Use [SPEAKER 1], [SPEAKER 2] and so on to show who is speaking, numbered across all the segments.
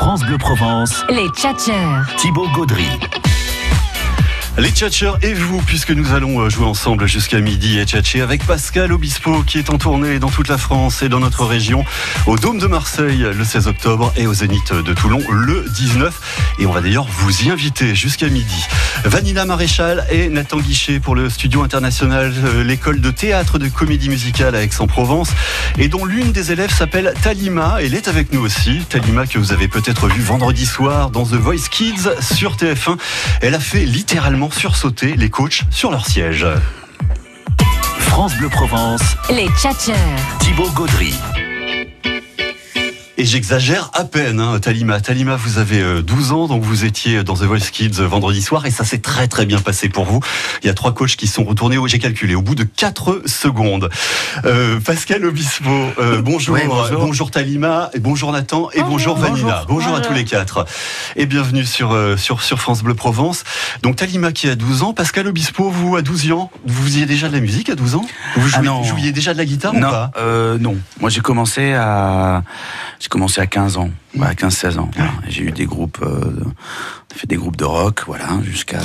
[SPEAKER 1] France Bleu Provence,
[SPEAKER 2] les Tchatcheurs.
[SPEAKER 1] Thibaut Gaudry.
[SPEAKER 3] Les Tchatcheurs et vous, puisque nous allons jouer ensemble jusqu'à midi et tchatcher avec Pascal Obispo qui est en tournée dans toute la France et dans notre région, au Dôme de Marseille le 16 octobre et au Zénith de Toulon le 19. Et on va d'ailleurs vous y inviter jusqu'à midi. Vanina Maréchal et Nathan Guichet pour le studio international, l'école de théâtre de comédie musicale à Aix-en-Provence, et dont l'une des élèves s'appelle Talima. Elle est avec nous aussi. Talima que vous avez peut-être vu vendredi soir dans The Voice Kids sur TF1. Elle a fait littéralement sursauter les coachs sur leur siège.
[SPEAKER 1] France Bleu Provence,
[SPEAKER 2] les Tchatcheurs.
[SPEAKER 1] Thibaut Gaudry.
[SPEAKER 3] Et j'exagère à peine, hein, Talima. Talima, vous avez 12 ans, donc vous étiez dans The Voice Kids vendredi soir, et ça s'est très très bien passé pour vous. Il y a 3 coachs qui sont retournés, j'ai calculé, au bout de 4 secondes. Pascal Obispo, bonjour.
[SPEAKER 4] Oui, bonjour.
[SPEAKER 3] Bonjour Talima, et bonjour Nathan, et bonjour Vanina. Bonjour à tous les 4. Et bienvenue sur France Bleu Provence. Donc Talima qui a 12 ans, Pascal Obispo, vous à 12 ans, vous faisiez déjà de la musique à 12 ans? Vous jouiez déjà de la guitare ou pas?
[SPEAKER 4] Non. Moi j'ai commencé à 15 ans, à 15-16 ans. Voilà. J'ai eu des groupes, on a fait des groupes de rock, voilà, jusqu'à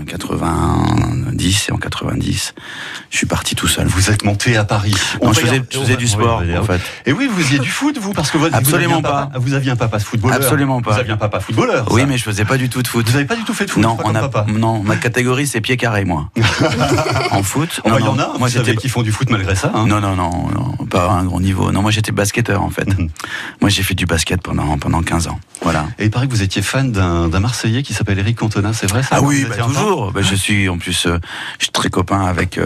[SPEAKER 4] 90, et en 90, je suis parti tout seul.
[SPEAKER 3] Vous êtes monté à Paris.
[SPEAKER 4] Non, je faisais du sport, en fait.
[SPEAKER 3] Et oui, vous faisiez du foot, vous, parce que
[SPEAKER 4] Absolument pas.
[SPEAKER 3] Vous aviez un papa footballeur.
[SPEAKER 4] Absolument pas.
[SPEAKER 3] Vous aviez un papa footballeur.
[SPEAKER 4] Oui, mais je faisais pas du tout de foot.
[SPEAKER 3] Vous n'avez pas du tout fait de foot?
[SPEAKER 4] Non,
[SPEAKER 3] papa.
[SPEAKER 4] Non, ma catégorie c'est pied carré, moi. En foot.
[SPEAKER 3] Il y en a, moi, qui font du foot malgré ça. Hein.
[SPEAKER 4] Non, pas à un gros niveau. Non, moi j'étais basketteur en fait. Moi j'ai fait du basket pendant 15 ans. Voilà.
[SPEAKER 3] Et il paraît que vous étiez fan d'un Marseillais qui s'appelle Eric Cantona, c'est vrai ça?
[SPEAKER 4] Ah oui, toujours. Je suis en plus, je suis très copain avec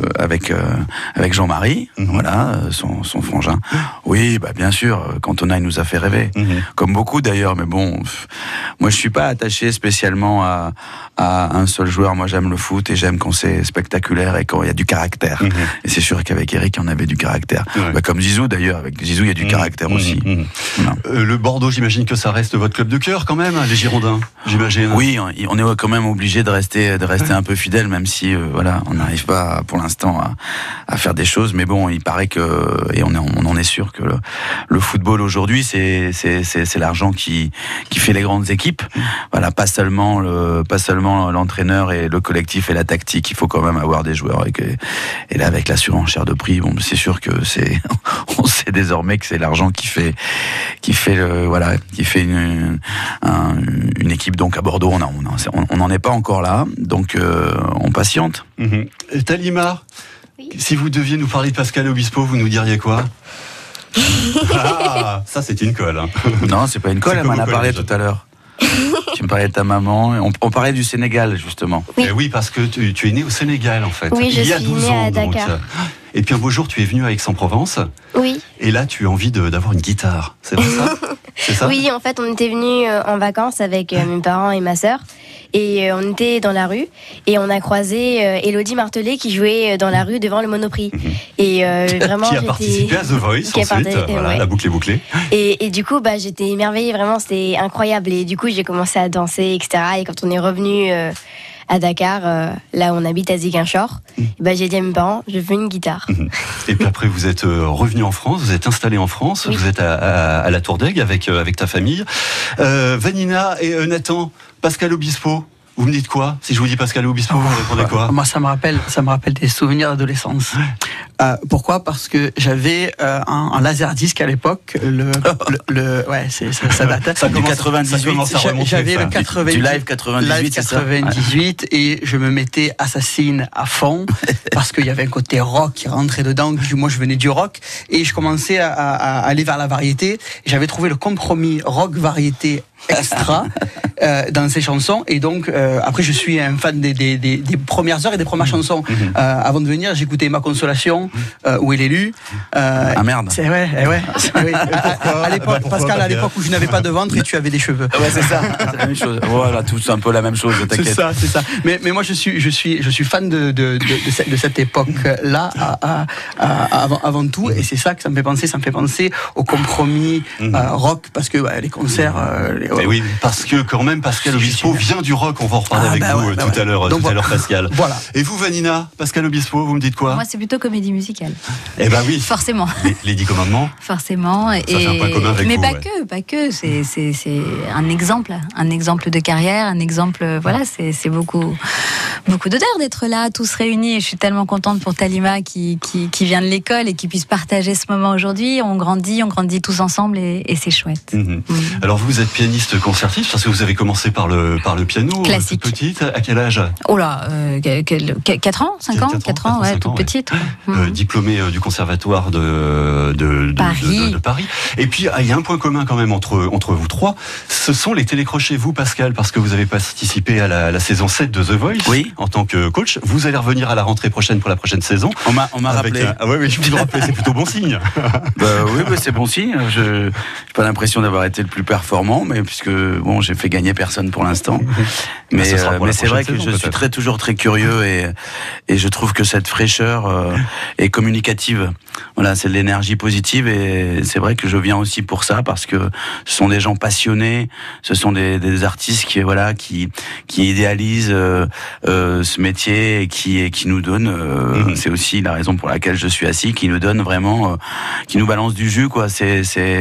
[SPEAKER 4] Jean-Marie, voilà, son frangin. Oui, bien sûr, Cantona il nous a fait rêver, comme beaucoup d'ailleurs. Mais bon, moi je suis pas attaché spécialement à un seul joueur. Moi j'aime le foot et j'aime quand c'est spectaculaire et quand il y a du caractère. Et c'est sûr qu'avec Eric on avait du caractère. Ouais. Comme Zizou d'ailleurs, avec Zizou il y a du caractère aussi.
[SPEAKER 3] Le Bordeaux, j'imagine que ça reste votre club de cœur quand même, les Girondins, j'imagine.
[SPEAKER 4] Oui, on est quand même obligé de rester un peu fidèle, même si voilà, on n'arrive pas pour l'instant à faire des choses. Mais bon, il paraît que, et on en est sûr que le football aujourd'hui, c'est l'argent qui fait les grandes équipes. Voilà, pas seulement l'entraîneur et le collectif et la tactique. Il faut quand même avoir des joueurs et là avec la surenchère de prix, bon, c'est sûr que on sait désormais que c'est l'argent qui fait une équipe. Donc à Bordeaux, on n'en est pas encore là, donc on patiente.
[SPEAKER 3] Talima, oui. Si vous deviez nous parler de Pascal Obispo, vous nous diriez quoi? Ah, ça c'est une colle. Hein.
[SPEAKER 4] Non, c'est pas une colle, elle m'en a parlé tout à l'heure. Tu me parlais de ta maman, on parlait du Sénégal justement.
[SPEAKER 3] Oui, oui, parce que tu es né au Sénégal en fait.
[SPEAKER 5] Oui,
[SPEAKER 3] il y a 12 ans.
[SPEAKER 5] À Dakar.
[SPEAKER 3] Donc, et puis un beau jour, tu es venu à Aix-en-Provence.
[SPEAKER 5] Oui.
[SPEAKER 3] Et là, tu as envie d'avoir une guitare, c'est vrai ça? C'est ça?
[SPEAKER 5] Oui, en fait, on était venus en vacances avec mes parents et ma sœur. Et on était dans la rue et on a croisé Élodie Martelet qui jouait dans la rue devant le Monoprix. Et vraiment,
[SPEAKER 3] qui a participé à The Voice ensuite, voilà, ouais. La boucle est bouclée.
[SPEAKER 5] Et du coup, j'étais émerveillée, vraiment, c'était incroyable. Et du coup, j'ai commencé à danser, etc. Et quand on est revenu à Dakar, là où on habite à Ziguinchor, j'ai dit à mes parents, je veux une guitare.
[SPEAKER 3] Et puis après, vous êtes revenu en France, vous êtes installé en France, oui. Vous êtes à la Tour d'Aigle avec ta famille. Vanina et Nathan, Pascal Obispo, vous me dites quoi? Si je vous dis Pascal Obispo, vous répondez quoi?
[SPEAKER 6] Moi, ça me rappelle des souvenirs d'adolescence. Pourquoi? Parce que j'avais un laserdisc à l'époque. Ça date.
[SPEAKER 4] Ça du 98.
[SPEAKER 6] J'avais le 98.
[SPEAKER 4] Du live 98.
[SPEAKER 6] 98 et je me mettais Assassin à fond parce qu'il y avait un côté rock qui rentrait dedans. Moi, je venais du rock et je commençais à aller vers la variété. J'avais trouvé le compromis rock variété extra dans ces chansons et donc après je suis un fan des premières heures et des premières chansons. Avant de venir, j'écoutais Ma Consolation, Où est l'élu,
[SPEAKER 4] merde,
[SPEAKER 6] c'est vrai, à l'époque, Pascal, à l'époque où je n'avais pas de ventre et tu avais des cheveux.
[SPEAKER 4] Ouais, c'est ça, c'est la même chose. Voilà, tout un peu la même chose, t'inquiète.
[SPEAKER 6] C'est ça. Mais moi je suis fan de cette époque là avant tout et c'est ça que ça me fait penser au compromis rock parce que les concerts
[SPEAKER 3] oui, parce que quand même Pascal Obispo vient du rock, on va en reparler avec vous tout à l'heure Pascal.
[SPEAKER 6] Voilà.
[SPEAKER 3] Et vous Vanina, Pascal Obispo, vous me dites quoi?
[SPEAKER 7] Moi c'est plutôt comédie
[SPEAKER 2] comédie musicale.
[SPEAKER 3] Eh ben oui.
[SPEAKER 2] Forcément.
[SPEAKER 3] Les 10 commandements.
[SPEAKER 2] Forcément.
[SPEAKER 3] Ça fait un point commun avec
[SPEAKER 2] mais
[SPEAKER 3] vous,
[SPEAKER 2] pas que. C'est un exemple de carrière, un exemple. Voilà, c'est beaucoup d'honneur d'être là, tous réunis. Et je suis tellement contente pour Talima qui vient de l'école et qui puisse partager ce moment aujourd'hui. On grandit tous ensemble et c'est chouette.
[SPEAKER 3] Alors vous êtes pianiste concertiste parce que vous avez commencé par le piano.
[SPEAKER 2] Classique.
[SPEAKER 3] Toute petite. À quel âge?
[SPEAKER 2] Oh là, 4 ans, 5 ans, 4 ans, ouais, toute petite.
[SPEAKER 3] Diplômée du conservatoire de Paris. Et puis il y a un point commun quand même entre vous trois, ce sont les télécrochets. Vous, Pascal, parce que vous avez participé à la saison 7 de The Voice en tant que coach. Vous allez revenir à la rentrée prochaine pour la prochaine saison.
[SPEAKER 4] On m'a rappelé.
[SPEAKER 3] Oui, je vous rappelle, c'est plutôt bon signe.
[SPEAKER 4] Oui, c'est bon signe. Je n'ai pas l'impression d'avoir été le plus performant, mais puisque j'ai fait gagner personne pour l'instant. Mais c'est vrai que je suis toujours très curieux et je trouve que cette fraîcheur est communicative. Voilà, c'est de l'énergie positive et c'est vrai que je viens aussi pour ça parce que ce sont des gens passionnés, ce sont des artistes qui idéalisent ce métier et qui nous donnent. C'est aussi la raison pour laquelle je suis assis, qui nous donne vraiment, qui nous balance du jus, quoi. C'est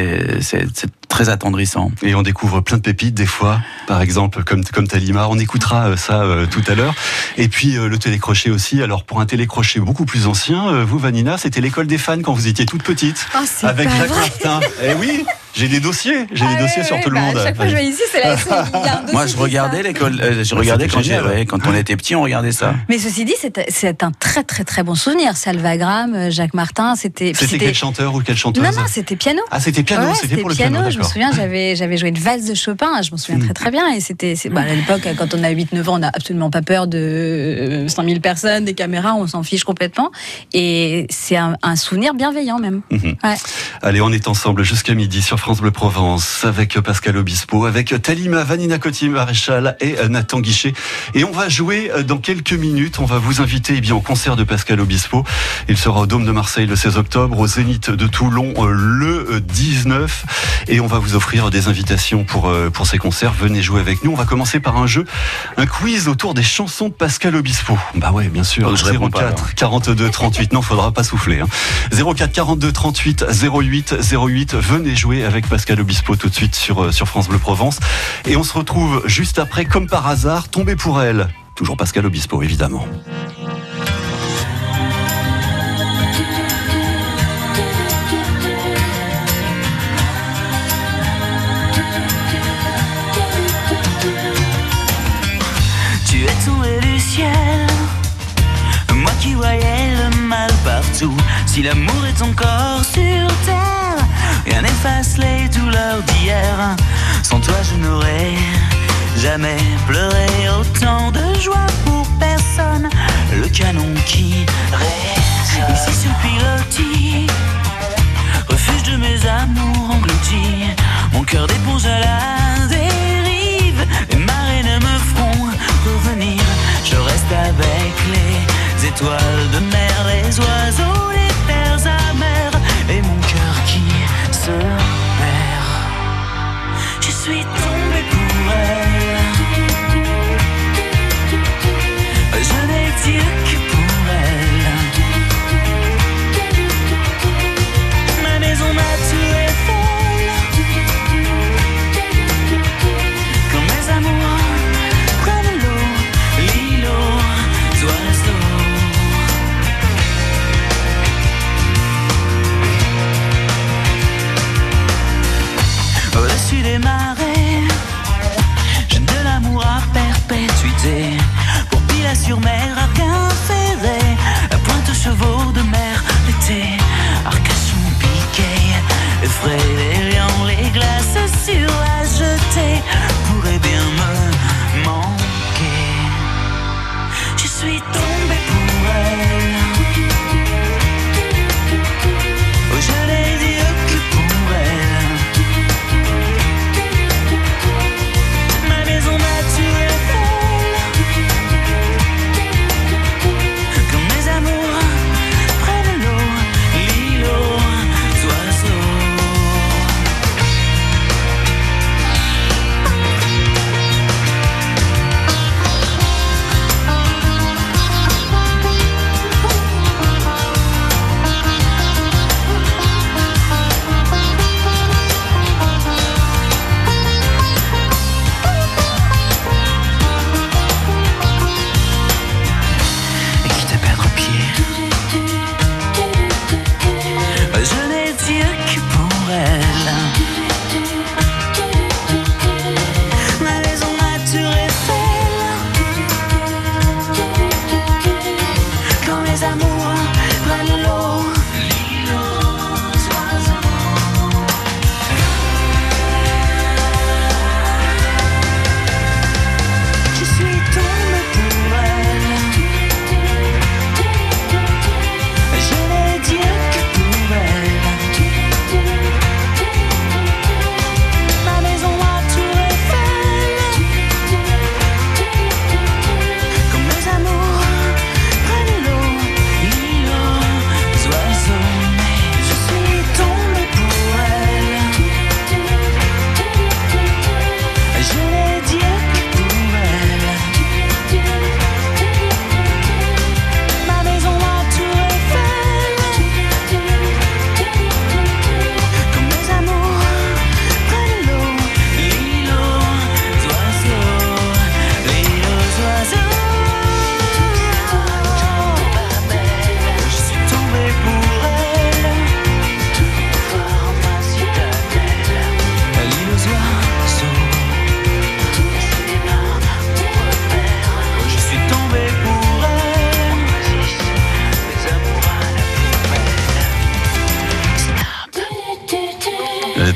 [SPEAKER 4] très attendrissant. Et on découvre plein de pépites des fois, par exemple comme Talima. On écoutera ça tout à l'heure. Et puis le télécrochet aussi. Alors pour un télécrochet beaucoup plus ancien, vous Vanina, c'était l'école des fans quand vous étiez toute petite, avec Jacques Martin. Eh oui. J'ai des dossiers sur tout le monde.
[SPEAKER 2] À chaque fois que je vais ici, il y a un dossier.
[SPEAKER 4] Moi, je regardais l'école. Je regardais quand on était petit, on regardait ça.
[SPEAKER 2] Mais ceci dit, c'est un très très très bon souvenir. Salvagram, Jacques Martin, c'était
[SPEAKER 3] quel chanteur ou quelle chanteuse?
[SPEAKER 2] Non, c'était piano.
[SPEAKER 3] Ah, c'était piano, c'était pour le piano.
[SPEAKER 2] Je me souviens, j'avais joué une valse de Chopin. Je m'en souviens très très bien. Et à l'époque, quand on a 8-9 ans, on n'a absolument pas peur de 100 000 personnes, des caméras, on s'en fiche complètement. Et c'est un souvenir bienveillant même. Ouais.
[SPEAKER 3] Allez, on est ensemble jusqu'à midi sur France Bleu Provence avec Pascal Obispo, avec Talima, Vanina Coty-Maréchal et Nathan Guichet. Et on va jouer dans quelques minutes. On va vous inviter au concert de Pascal Obispo. Il sera au Dôme de Marseille le 16 octobre, au Zénith de Toulon le 19. Et on va vous offrir des invitations pour ces concerts. Venez jouer avec nous. On va commencer par un quiz autour des chansons de Pascal Obispo. Bah ouais, bien sûr. 04 42 38. Non, faudra pas souffler. 04 42 38 08 08. Venez jouer avec Pascal Obispo tout de suite sur France Bleu Provence. Et on se retrouve juste après, comme par hasard, Tombé pour elle. Toujours Pascal Obispo, évidemment.
[SPEAKER 7] Tu es tombé du ciel, moi qui voyais le mal partout. Si l'amour est encore sur terre, rien n'efface les douleurs d'hier. Sans toi je n'aurais jamais pleuré. Autant de joie pour personne. Le canon qui résonne ici sur le pilotis, refuge de mes amours engloutis. Mon cœur d'éponge à la dérive. Les marées ne me feront revenir. Je reste avec les étoiles de mer, les oiseaux, les terres amères, et mon cœur qui se perd. Je suis tombé pour elle. Je n'ai Dieu que pour elle. Ma maison m'a tué folle. Quand mes amours prennent l'eau, l'îlot d'oiseaux. Au-dessus des marées,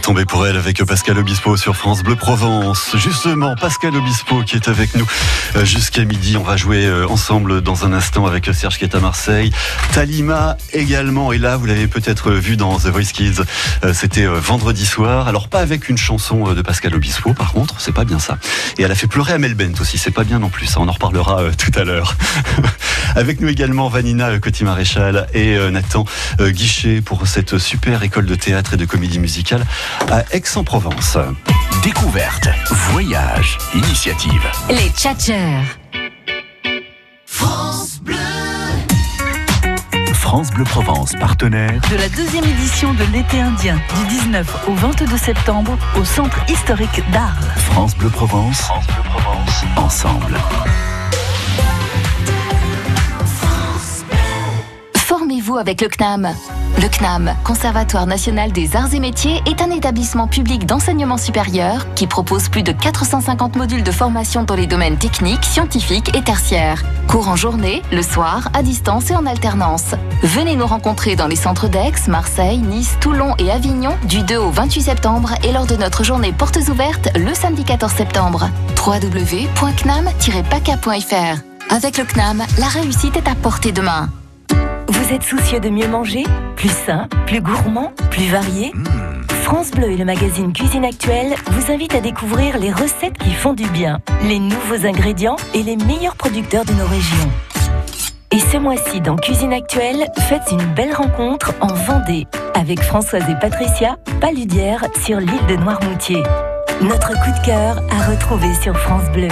[SPEAKER 3] tomber pour elle avec Pascal Obispo sur France Bleu Provence. Justement, Pascal Obispo qui est avec nous jusqu'à midi. On va jouer ensemble dans un instant avec Serge qui est à Marseille. Talima également est là, vous l'avez peut-être vu dans The Voice Kids. C'était vendredi soir. Alors pas avec une chanson de Pascal Obispo, par contre, c'est pas bien ça. Et elle a fait pleurer Amel Bent aussi, c'est pas bien non plus. Ça, on en reparlera tout à l'heure. Avec nous également Vanina Coty-Maréchal et Nathan Guichet pour cette super école de théâtre et de comédie musicale à Aix-en-Provence.
[SPEAKER 1] Découverte, voyage, initiative.
[SPEAKER 2] Les Tchatcheurs.
[SPEAKER 1] France Bleu Provence, partenaire
[SPEAKER 8] De la deuxième édition de l'été indien, du 19 au 22 septembre, au Centre historique d'Arles.
[SPEAKER 1] France Bleu Provence, ensemble.
[SPEAKER 9] Formez-vous avec le CNAM. Le CNAM, Conservatoire national des arts et métiers, est un établissement public d'enseignement supérieur qui propose plus de 450 modules de formation dans les domaines techniques, scientifiques et tertiaires. Cours en journée, le soir, à distance et en alternance. Venez nous rencontrer dans les centres d'Aix, Marseille, Nice, Toulon et Avignon du 2 au 28 septembre et lors de notre journée portes ouvertes le samedi 14 septembre. www.cnam-paca.fr. Avec le CNAM, la réussite est à portée de main.
[SPEAKER 8] Vous êtes soucieux de mieux manger? Plus sain, plus gourmand, plus varié? France Bleu et le magazine Cuisine Actuelle vous invitent à découvrir les recettes qui font du bien, les nouveaux ingrédients et les meilleurs producteurs de nos régions. Et ce mois-ci, dans Cuisine Actuelle, faites une belle rencontre en Vendée avec Françoise et Patricia, paludières sur l'île de Noirmoutier. Notre coup de cœur à retrouver sur France Bleu.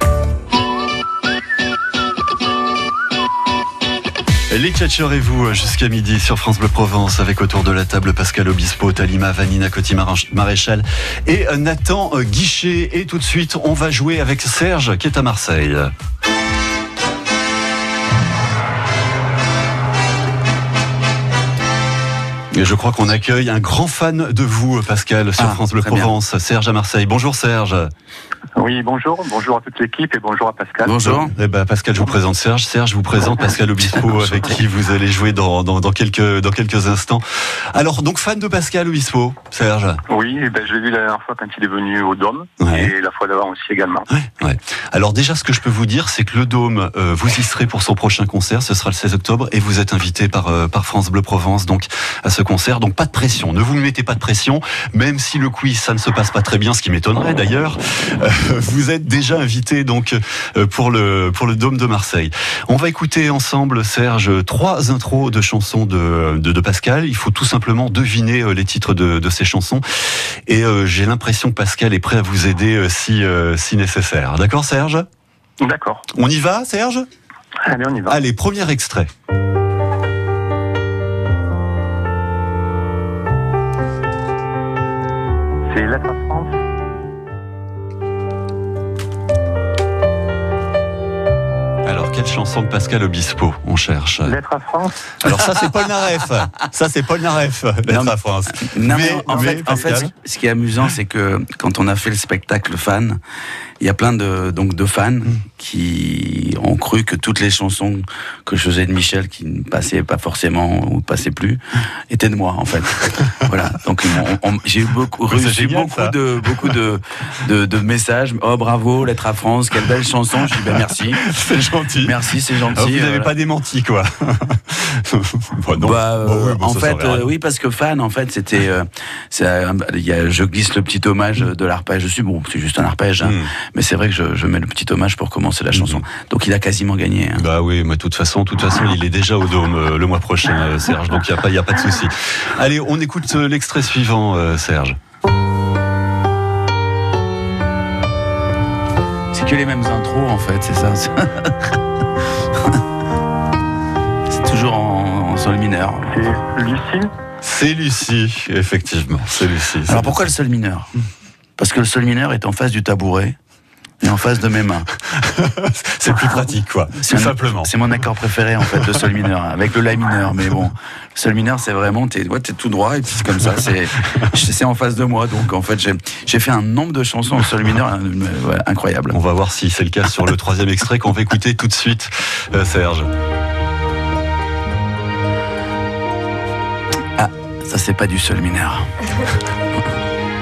[SPEAKER 3] Les Tchatcheurs et vous jusqu'à midi sur France Bleu Provence avec autour de la table Pascal Obispo, Talima, Vanina Coty-Maréchal et Nathan Guichet. Et tout de suite, on va jouer avec Serge qui est à Marseille. Et je crois qu'on accueille un grand fan de vous, Pascal, sur France Bleu Provence. Bien. Serge à Marseille. Bonjour Serge.
[SPEAKER 10] Oui, bonjour. Bonjour à toute l'équipe et bonjour à Pascal.
[SPEAKER 4] Bonjour.
[SPEAKER 3] Eh ben, Pascal, je vous présente Serge. Serge, je vous présente Pascal Obispo avec qui vous allez jouer dans quelques instants. Alors, donc, fan de Pascal Obispo, Serge?
[SPEAKER 10] Oui, ben, je l'ai vu la dernière fois quand il est venu au Dôme. Ouais. Et la fois d'avant aussi également.
[SPEAKER 3] Ouais. Alors déjà, ce que je peux vous dire, c'est que le Dôme, vous y serez pour son prochain concert. Ce sera le 16 octobre et vous êtes invité par France Bleu Provence donc à ce concert. Donc pas de pression, ne vous mettez pas de pression, même si le quiz ça ne se passe pas très bien, ce qui m'étonnerait d'ailleurs. Vous êtes déjà invité donc pour le Dôme de Marseille. On va écouter ensemble, Serge, 3 intros de chansons de Pascal. Il faut tout simplement deviner les titres de ces chansons. Et j'ai l'impression que Pascal est prêt à vous aider si nécessaire. D'accord, Serge?
[SPEAKER 10] D'accord.
[SPEAKER 3] On y va, Serge?
[SPEAKER 10] Allez, on y va.
[SPEAKER 3] Allez, premier extrait.
[SPEAKER 10] C'est Lettres à France.
[SPEAKER 3] Alors, quelle chanson de Pascal Obispo on cherche?
[SPEAKER 10] Lettres à France.
[SPEAKER 3] Alors ça, c'est Paul Naref. Ça, c'est Paul Naref, Lettres à France.
[SPEAKER 4] Non, mais en fait, ce qui est amusant, c'est que quand on a fait le spectacle Fan, il y a plein de fans qui ont cru que toutes les chansons que je faisais de Michel, qui ne passaient pas forcément ou ne passaient plus, étaient de moi, en fait. Voilà. Donc, j'ai eu beaucoup de messages. Oh, bravo, Lettres à France, quelle belle chanson. Je dis, ben, merci.
[SPEAKER 3] C'est gentil.
[SPEAKER 4] Merci, c'est gentil.
[SPEAKER 3] Alors, vous n'avez pas démenti, quoi.
[SPEAKER 4] Non. En fait, oui, parce que Fan, en fait, c'était, je glisse le petit hommage de l'arpège dessus. Bon, c'est juste un arpège, hein. Mais c'est vrai que je mets le petit hommage pour commencer la chanson. Donc il a quasiment gagné. Hein.
[SPEAKER 3] Bah oui, mais de toute façon, il est déjà au Dôme le mois prochain, Serge. Donc il y a pas de souci. Allez, on écoute l'extrait suivant, Serge.
[SPEAKER 4] C'est que les mêmes intros, en fait, c'est ça. C'est toujours en sol mineur.
[SPEAKER 10] C'est Lucie.
[SPEAKER 3] C'est Lucie, effectivement. C'est Lucie.
[SPEAKER 4] Alors pourquoi le sol mineur? Parce que le sol mineur est en face du tabouret et en face de mes mains.
[SPEAKER 3] C'est plus pratique, quoi. Tout simplement.
[SPEAKER 4] C'est mon accord préféré, en fait, le sol mineur, avec le la mineur. Mais bon, le sol mineur, c'est vraiment, t'es tout droit, et puis c'est comme ça, c'est en face de moi. Donc, en fait, j'ai fait un nombre de chansons en sol mineur incroyable.
[SPEAKER 3] On va voir si c'est le cas sur le 3e extrait qu'on va écouter tout de suite, Serge.
[SPEAKER 4] Ah, ça, c'est pas du sol mineur.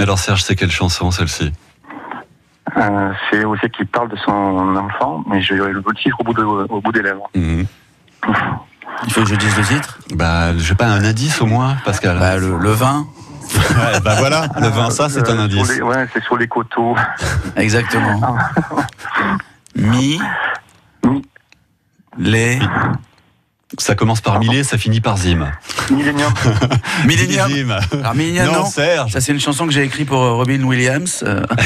[SPEAKER 3] Alors Serge, c'est quelle chanson celle-ci?
[SPEAKER 10] C'est aussi qui parle de son enfant, mais je le titre au bout des lèvres.
[SPEAKER 3] Mmh.
[SPEAKER 4] Il faut que je dise le titre.
[SPEAKER 3] Je sais pas, un indice au moins, Pascal.
[SPEAKER 4] Le vin.
[SPEAKER 3] Ouais, voilà, le vin, ça c'est un indice.
[SPEAKER 10] C'est sur les coteaux.
[SPEAKER 4] Exactement. Les.
[SPEAKER 3] Ça commence par Millet, ça finit par Zim.
[SPEAKER 10] Millennium.
[SPEAKER 4] Millennium. Alors Millennium, non,
[SPEAKER 3] Serge.
[SPEAKER 4] Ça c'est une chanson que j'ai écrite pour Robin Williams,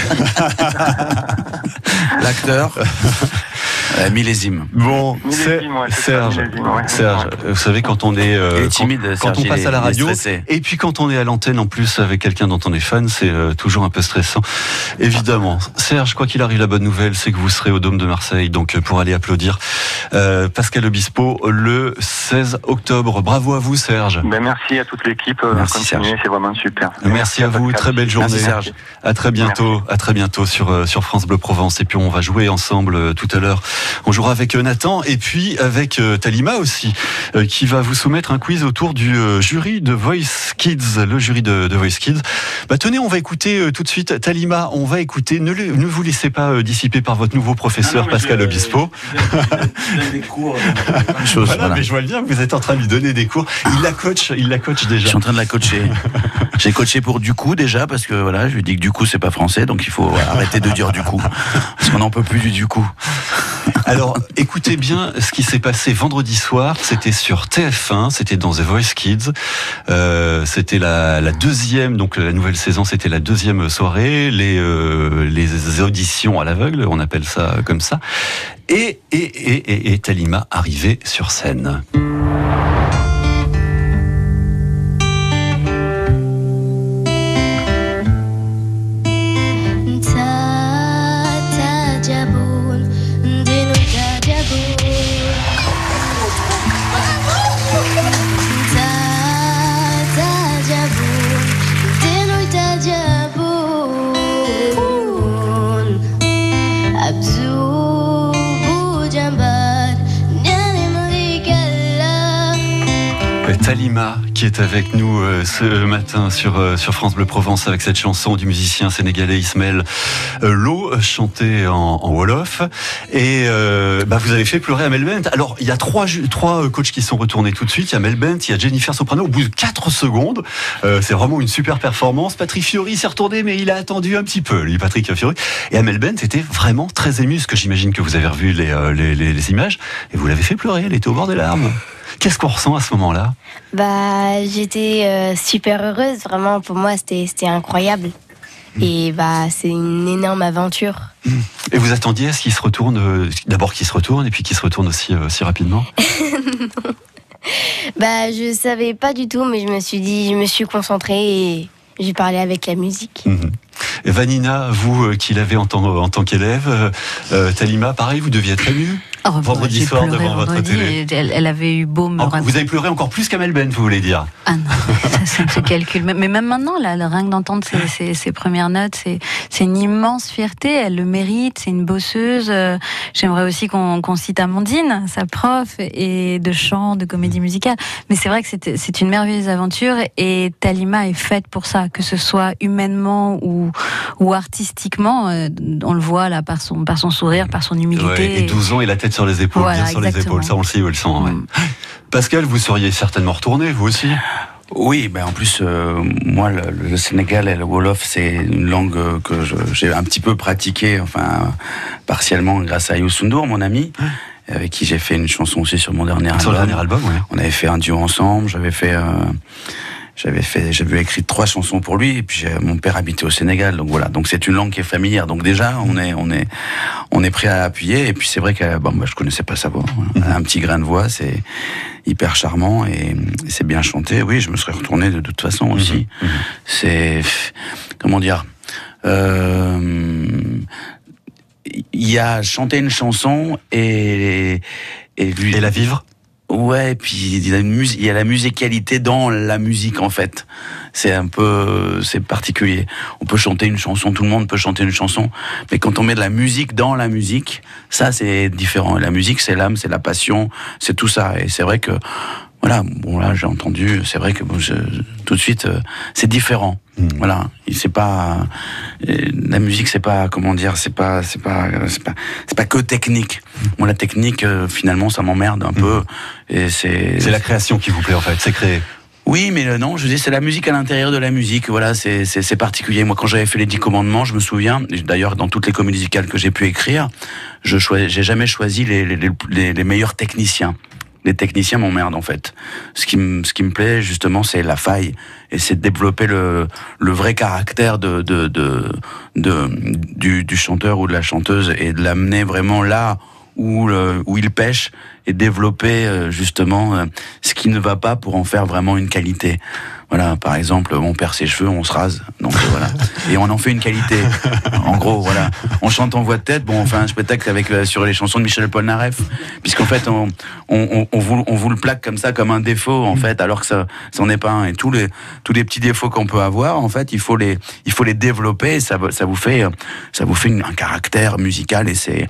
[SPEAKER 4] l'acteur. Millésime.
[SPEAKER 3] Bon, Serge, vous savez quand on est
[SPEAKER 4] il est timide,
[SPEAKER 3] quand on passe à la radio, et puis quand on est à l'antenne en plus avec quelqu'un dont on est fan, c'est toujours un peu stressant. Évidemment, Serge, quoi qu'il arrive, la bonne nouvelle, c'est que vous serez au Dôme de Marseille, donc pour aller applaudir Pascal Obispo le 16 octobre. Bravo à vous, Serge.
[SPEAKER 10] Merci à toute l'équipe.
[SPEAKER 3] Merci,
[SPEAKER 10] Serge. C'est vraiment super.
[SPEAKER 3] Merci à vous. Très belle journée.
[SPEAKER 4] Merci, Serge.
[SPEAKER 3] À très bientôt. Merci. À très bientôt sur France Bleu Provence. Et puis on va jouer ensemble tout à l'heure. On jouera avec Nathan et puis avec Talima aussi, qui va vous soumettre un quiz autour du jury de Voice Kids. Le jury de Voice Kids. Tenez, on va écouter tout de suite Talima. On va écouter. Ne vous laissez pas dissiper par votre nouveau professeur Pascal Obispo.
[SPEAKER 4] Je donne des cours.
[SPEAKER 3] Voilà. Mais je vois bien que vous êtes en train de lui donner des cours. Il la coach déjà.
[SPEAKER 4] Je suis en train de la coacher. J'ai coaché pour du coup déjà parce que voilà, je lui dis que du coup c'est pas français, donc il faut arrêter de dire du coup parce qu'on n'en peut plus du coup.
[SPEAKER 3] Alors, écoutez bien ce qui s'est passé vendredi soir. C'était sur TF1, c'était dans The Voice Kids. C'était la deuxième, donc la nouvelle saison, c'était la deuxième soirée. Les auditions à l'aveugle, on appelle ça comme ça. Et Talima arrivait sur scène. Talima qui est avec nous ce matin sur France Bleu Provence avec cette chanson du musicien sénégalais Ismaël Lo chantée en Wolof et vous avez fait pleurer Amel Bent. Alors il y a trois coachs qui sont retournés tout de suite. Il y a Amel Bent, il y a Jennifer Soprano au bout de 4 secondes. C'est vraiment une super performance. Patrick Fiori s'est retourné mais il a attendu un petit peu, lui Patrick Fiori. Et Amel Bent était vraiment très émue, parce que j'imagine que vous avez revu les images et vous l'avez fait pleurer, elle était au bord des larmes. Qu'est-ce qu'on ressent à ce moment-là ?
[SPEAKER 5] J'étais super heureuse, vraiment, pour moi c'était incroyable. Et c'est une énorme aventure.
[SPEAKER 3] Et vous attendiez à ce qu'il se retourne, d'abord qu'il se retourne et puis qu'il se retourne aussi rapidement ?
[SPEAKER 5] Non. Je savais pas du tout, mais je me suis concentrée et j'ai parlé avec la musique.
[SPEAKER 3] Et Vanina, vous qui l'avez en tant qu'élève, Talima, pareil, vous deviez être émue vendredi soir devant votre télé.
[SPEAKER 2] Elle avait eu beau me
[SPEAKER 3] Vous avez pleuré encore plus qu'Amel Bent, vous voulez dire ?
[SPEAKER 2] Ah non, ça me fait calcul. Mais même maintenant, là, rien que d'entendre ses premières notes, c'est une immense fierté. Elle le mérite, c'est une bosseuse. J'aimerais aussi qu'on cite Amandine, sa prof, et de chant, de comédie musicale. Mais c'est vrai que c'est une merveilleuse aventure et Talima est faite pour ça, que ce soit humainement ou artistiquement. On le voit là par son sourire, par son humilité.
[SPEAKER 3] Ouais, et 12 ans et la tête sur les épaules,
[SPEAKER 2] voilà,
[SPEAKER 3] bien sur les épaules, ça on le sait, on le sent. Ouais. Pascal, vous seriez certainement retourné, vous aussi ?
[SPEAKER 4] Oui, en plus, moi, le Sénégal et le Wolof, c'est une langue que j'ai un petit peu pratiquée, partiellement grâce à Youssou N'Dour, mon ami, avec qui j'ai fait une chanson aussi sur mon dernier album.
[SPEAKER 3] Sur le dernier album, oui.
[SPEAKER 4] On avait fait un duo ensemble, j'avais écrit 3 chansons pour lui, et puis mon père habitait au Sénégal, donc voilà. Donc c'est une langue qui est familière. Donc déjà, on est prêt à appuyer. Et puis c'est vrai que je connaissais pas sa voix. Elle a un petit grain de voix, c'est hyper charmant et c'est bien chanté. Oui, je me serais retourné de toute façon aussi. C'est comment dire. Il y a chanter une chanson et
[SPEAKER 3] la vivre.
[SPEAKER 4] Ouais, et puis il y a la musicalité dans la musique en fait. C'est particulier. On peut chanter une chanson, tout le monde peut chanter une chanson, mais quand on met de la musique dans la musique, ça c'est différent. Et la musique, c'est l'âme, c'est la passion, c'est tout ça. Et c'est vrai que voilà, bon là j'ai entendu, c'est vrai que tout de suite c'est différent. Voilà, c'est pas la musique, c'est pas comment dire, c'est pas que technique. Moi la technique finalement ça m'emmerde un peu et c'est
[SPEAKER 3] la création qui vous plaît en fait, c'est créer.
[SPEAKER 4] Oui, mais non, je dis c'est la musique à l'intérieur de la musique. Voilà, c'est particulier. Moi, quand j'avais fait les 10 commandements, je me souviens. D'ailleurs, dans toutes les comédies musicales que j'ai pu écrire, j'ai jamais choisi les meilleurs techniciens. Les techniciens m'emmerdent en fait. Ce qui me plaît justement, c'est la faille et c'est de développer le vrai caractère du chanteur ou de la chanteuse et de l'amener vraiment là où il pêche et développer justement ce qui ne va pas pour en faire vraiment une qualité. Voilà, par exemple, on perd ses cheveux, on se rase, donc voilà, et on en fait une qualité. En gros, voilà, on chante en voix de tête. Bon, on fait un spectacle sur les chansons de Michel Polnareff, puisqu'en fait, on vous le plaque comme ça, comme un défaut, en fait, alors que ça n'en est pas un. Et tous les petits défauts qu'on peut avoir, en fait, il faut les développer. Et ça vous fait un caractère musical, et c'est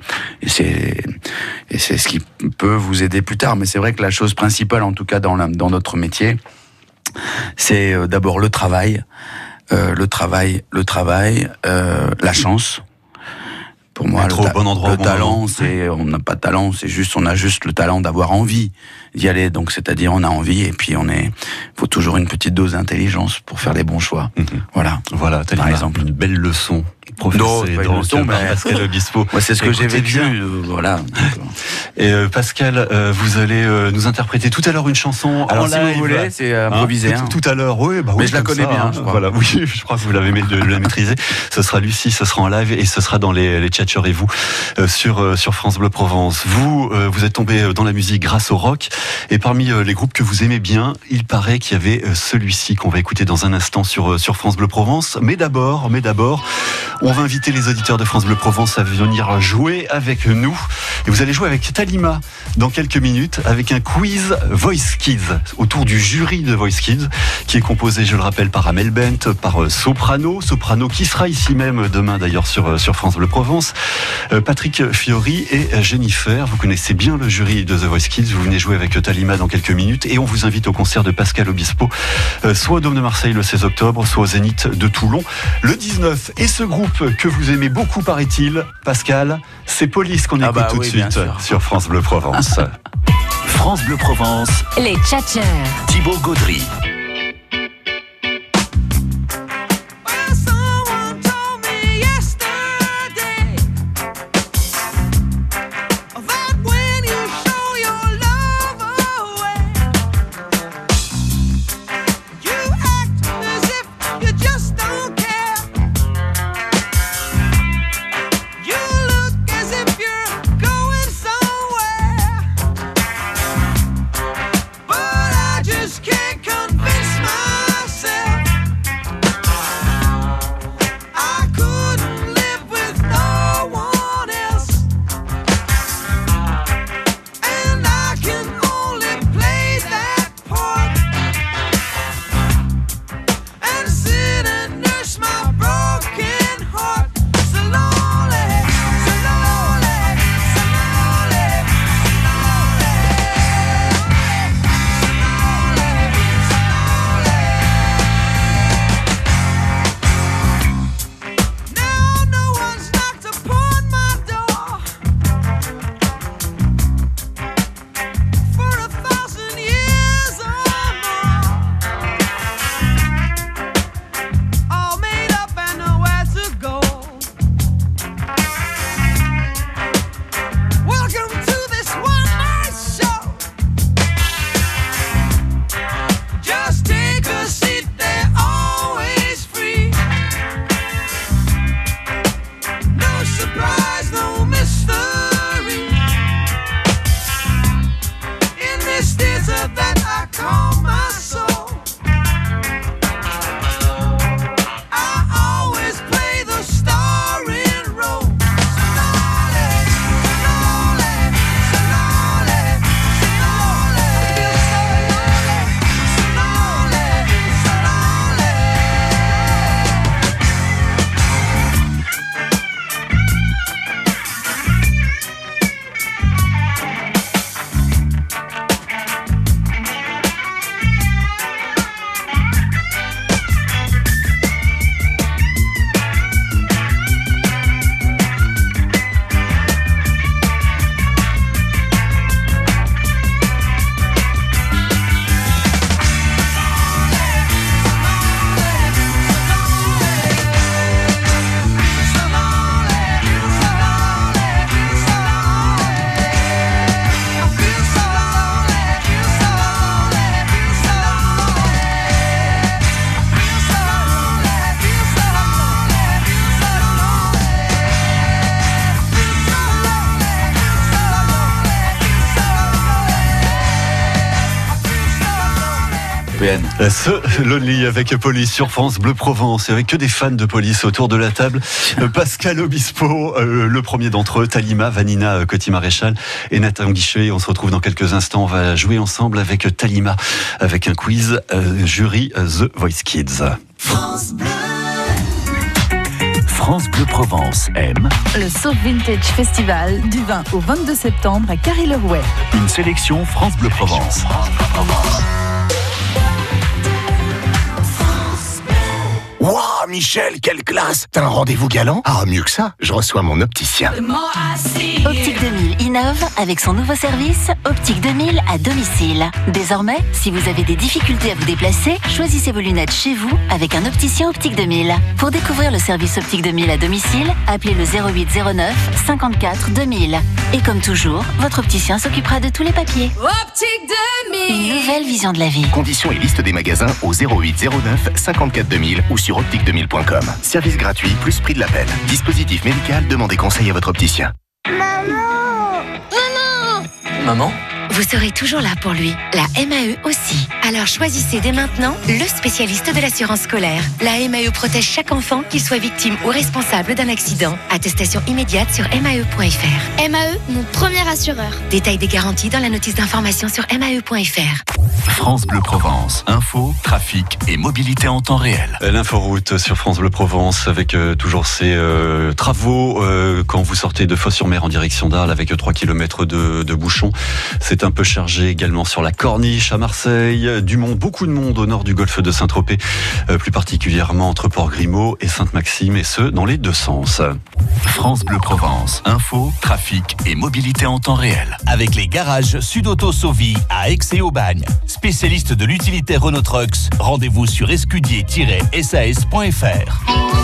[SPEAKER 4] ce qui peut vous aider plus tard. Mais c'est vrai que la chose principale, en tout cas dans notre métier, c'est d'abord le travail, la chance. Pour moi, le talent, on n'a pas de talent, on a juste le talent d'avoir envie d'y aller. Donc, c'est-à-dire, on a envie et puis faut toujours une petite dose d'intelligence pour faire les bons choix. Voilà,
[SPEAKER 3] par exemple, une belle leçon. Pascal Obispo.
[SPEAKER 4] Ouais, c'est ce que j'ai vécu. Voilà.
[SPEAKER 3] Et Pascal, vous allez nous interpréter tout à l'heure une chanson.
[SPEAKER 4] Alors,
[SPEAKER 3] en
[SPEAKER 4] si
[SPEAKER 3] live.
[SPEAKER 4] vous voulez, c'est improvisé.
[SPEAKER 3] Tout à l'heure, oui.
[SPEAKER 4] Mais je la connais bien, je crois.
[SPEAKER 3] Voilà, oui, je crois que vous l'avez maîtrisé. Ce sera Lucie, ce sera en live et ce sera dans les Tchatcheurs et vous sur France Bleu Provence. Vous êtes tombé dans la musique grâce au rock et parmi les groupes que vous aimez bien, il paraît qu'il y avait celui-ci qu'on va écouter dans un instant sur France Bleu Provence. Mais d'abord, on va inviter les auditeurs de France Bleu Provence à venir jouer avec nous. Et vous allez jouer avec Talima dans quelques minutes avec un quiz Voice Kids autour du jury de Voice Kids qui est composé, je le rappelle, par Amel Bent, par Soprano qui sera ici même demain d'ailleurs sur France Bleu Provence, Patrick Fiori et Jennifer. Vous connaissez bien le jury de The Voice Kids. Vous venez jouer avec Talima dans quelques minutes et on vous invite au concert de Pascal Obispo, soit au Dôme de Marseille le 16 octobre, soit au Zénith de Toulon le 19. Et ce groupe que vous aimez beaucoup, paraît-il, Pascal, c'est Police qu'on écoute tout de suite sur France Bleu Provence.
[SPEAKER 1] France Bleu Provence,
[SPEAKER 8] les Tchatcheurs.
[SPEAKER 1] Thibaut Gaudry.
[SPEAKER 11] Just can't convince
[SPEAKER 4] européenne.
[SPEAKER 3] Ce Lonely avec Police sur France Bleu Provence, et avec que des fans de Police autour de la table. Pascal Obispo, le premier d'entre eux, Talima, Vanina Coty-Maréchal et Nathan Guichet. On se retrouve dans quelques instants. On va jouer ensemble avec Talima, avec un quiz jury The Voice Kids.
[SPEAKER 1] France Bleu Provence aime
[SPEAKER 11] le Soap Vintage Festival du 20 au 22 septembre à Carry-le-Rouet.
[SPEAKER 1] une sélection France Bleu Provence.
[SPEAKER 12] Waouh, Michel, quelle classe! T'as un rendez-vous galant? Ah, mieux que ça, je reçois mon opticien.
[SPEAKER 9] Optique 2000 innove avec son nouveau service Optique 2000 à domicile. Désormais, si vous avez des difficultés à vous déplacer, choisissez vos lunettes chez vous avec un opticien Optique 2000. Pour découvrir le service Optique 2000 à domicile, appelez le 08 09 54 2000. Et comme toujours, votre opticien s'occupera de tous les papiers.
[SPEAKER 11] Optique 2000!
[SPEAKER 9] Une nouvelle vision de la vie.
[SPEAKER 12] Conditions et liste des magasins au 08 09 54 2000 ou sur optique2000.com. Service gratuit plus prix de l'appel. Dispositif médical, demandez conseil à votre opticien.
[SPEAKER 13] Maman?
[SPEAKER 14] Vous serez toujours là pour lui. La MAE aussi. Alors choisissez dès maintenant le spécialiste de l'assurance scolaire. La MAE protège chaque enfant, qu'il soit victime ou responsable d'un accident. Attestation immédiate sur mae.fr.
[SPEAKER 15] MAE, mon premier assureur.
[SPEAKER 14] Détail des garanties dans la notice d'information sur mae.fr.
[SPEAKER 1] France Bleu Provence, info, trafic et mobilité en temps réel.
[SPEAKER 3] L'inforoute sur France Bleu Provence avec toujours ces travaux quand vous sortez de Fos-sur-Mer en direction d'Arles avec 3 km de bouchons. C'est un peu chargé également sur la Corniche à Marseille. Du monde, beaucoup de monde au nord du golfe de Saint-Tropez, plus particulièrement entre Port-Grimaud et Sainte-Maxime, et ce, dans les deux sens.
[SPEAKER 1] France Bleu Provence, info, trafic et mobilité en temps réel.
[SPEAKER 16] Avec les garages Sud-Auto Sauvy à Aix et Aubagne. Spécialiste de l'utilitaire Renault Trucks. Rendez-vous sur escudier-sas.fr.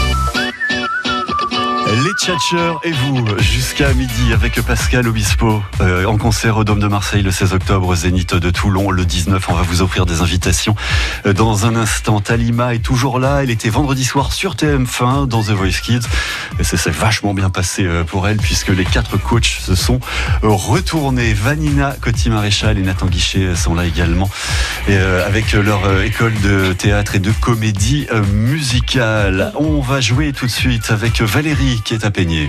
[SPEAKER 3] Les Tchatchers et vous, jusqu'à midi avec Pascal Obispo, en concert au Dôme de Marseille le 16 octobre, au Zénith de Toulon le 19. On va vous offrir des invitations dans un instant. Talima est toujours là, elle était vendredi soir sur TF1 dans The Voice Kids. Et ça s'est vachement bien passé pour elle, puisque les 4 coachs se sont retournés. Vanina Coty-Maréchal et Nathan Guichet sont là également, et avec leur école de théâtre et de comédie musicale. On va jouer tout de suite avec Valérie qui est à Peigné.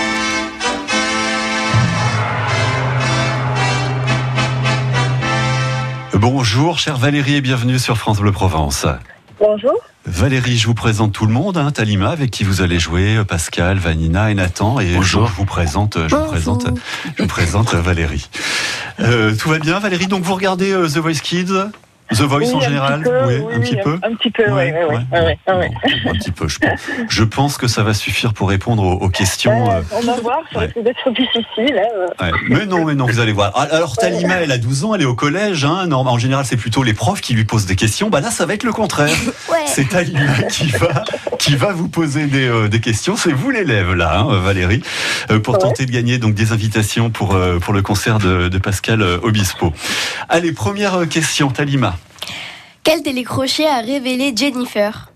[SPEAKER 3] Bonjour chère Valérie et bienvenue sur France Bleu Provence.
[SPEAKER 17] Bonjour.
[SPEAKER 3] Valérie, je vous présente tout le monde, Talima avec qui vous allez jouer, Pascal, Vanina et Nathan, et bonjour. Je vous présente Valérie. Tout va bien Valérie, donc vous regardez The Voice Kids? The Voice en général, un petit peu.
[SPEAKER 17] Un petit peu, oui.
[SPEAKER 3] Un petit peu, je pense. Je pense que ça va suffire pour répondre aux questions.
[SPEAKER 17] On va voir, ça risque d'être difficile.
[SPEAKER 3] Mais non, vous allez voir. Alors Talima, elle a 12 ans, elle est au collège. En général, c'est plutôt les profs qui lui posent des questions. Là, ça va être le contraire. C'est Talima qui va vous poser des questions. C'est vous l'élève, là, Valérie, pour tenter de gagner donc des invitations pour le concert de Pascal Obispo. Allez, première question, Talima.
[SPEAKER 5] Quel télécrochet a révélé Jennifer?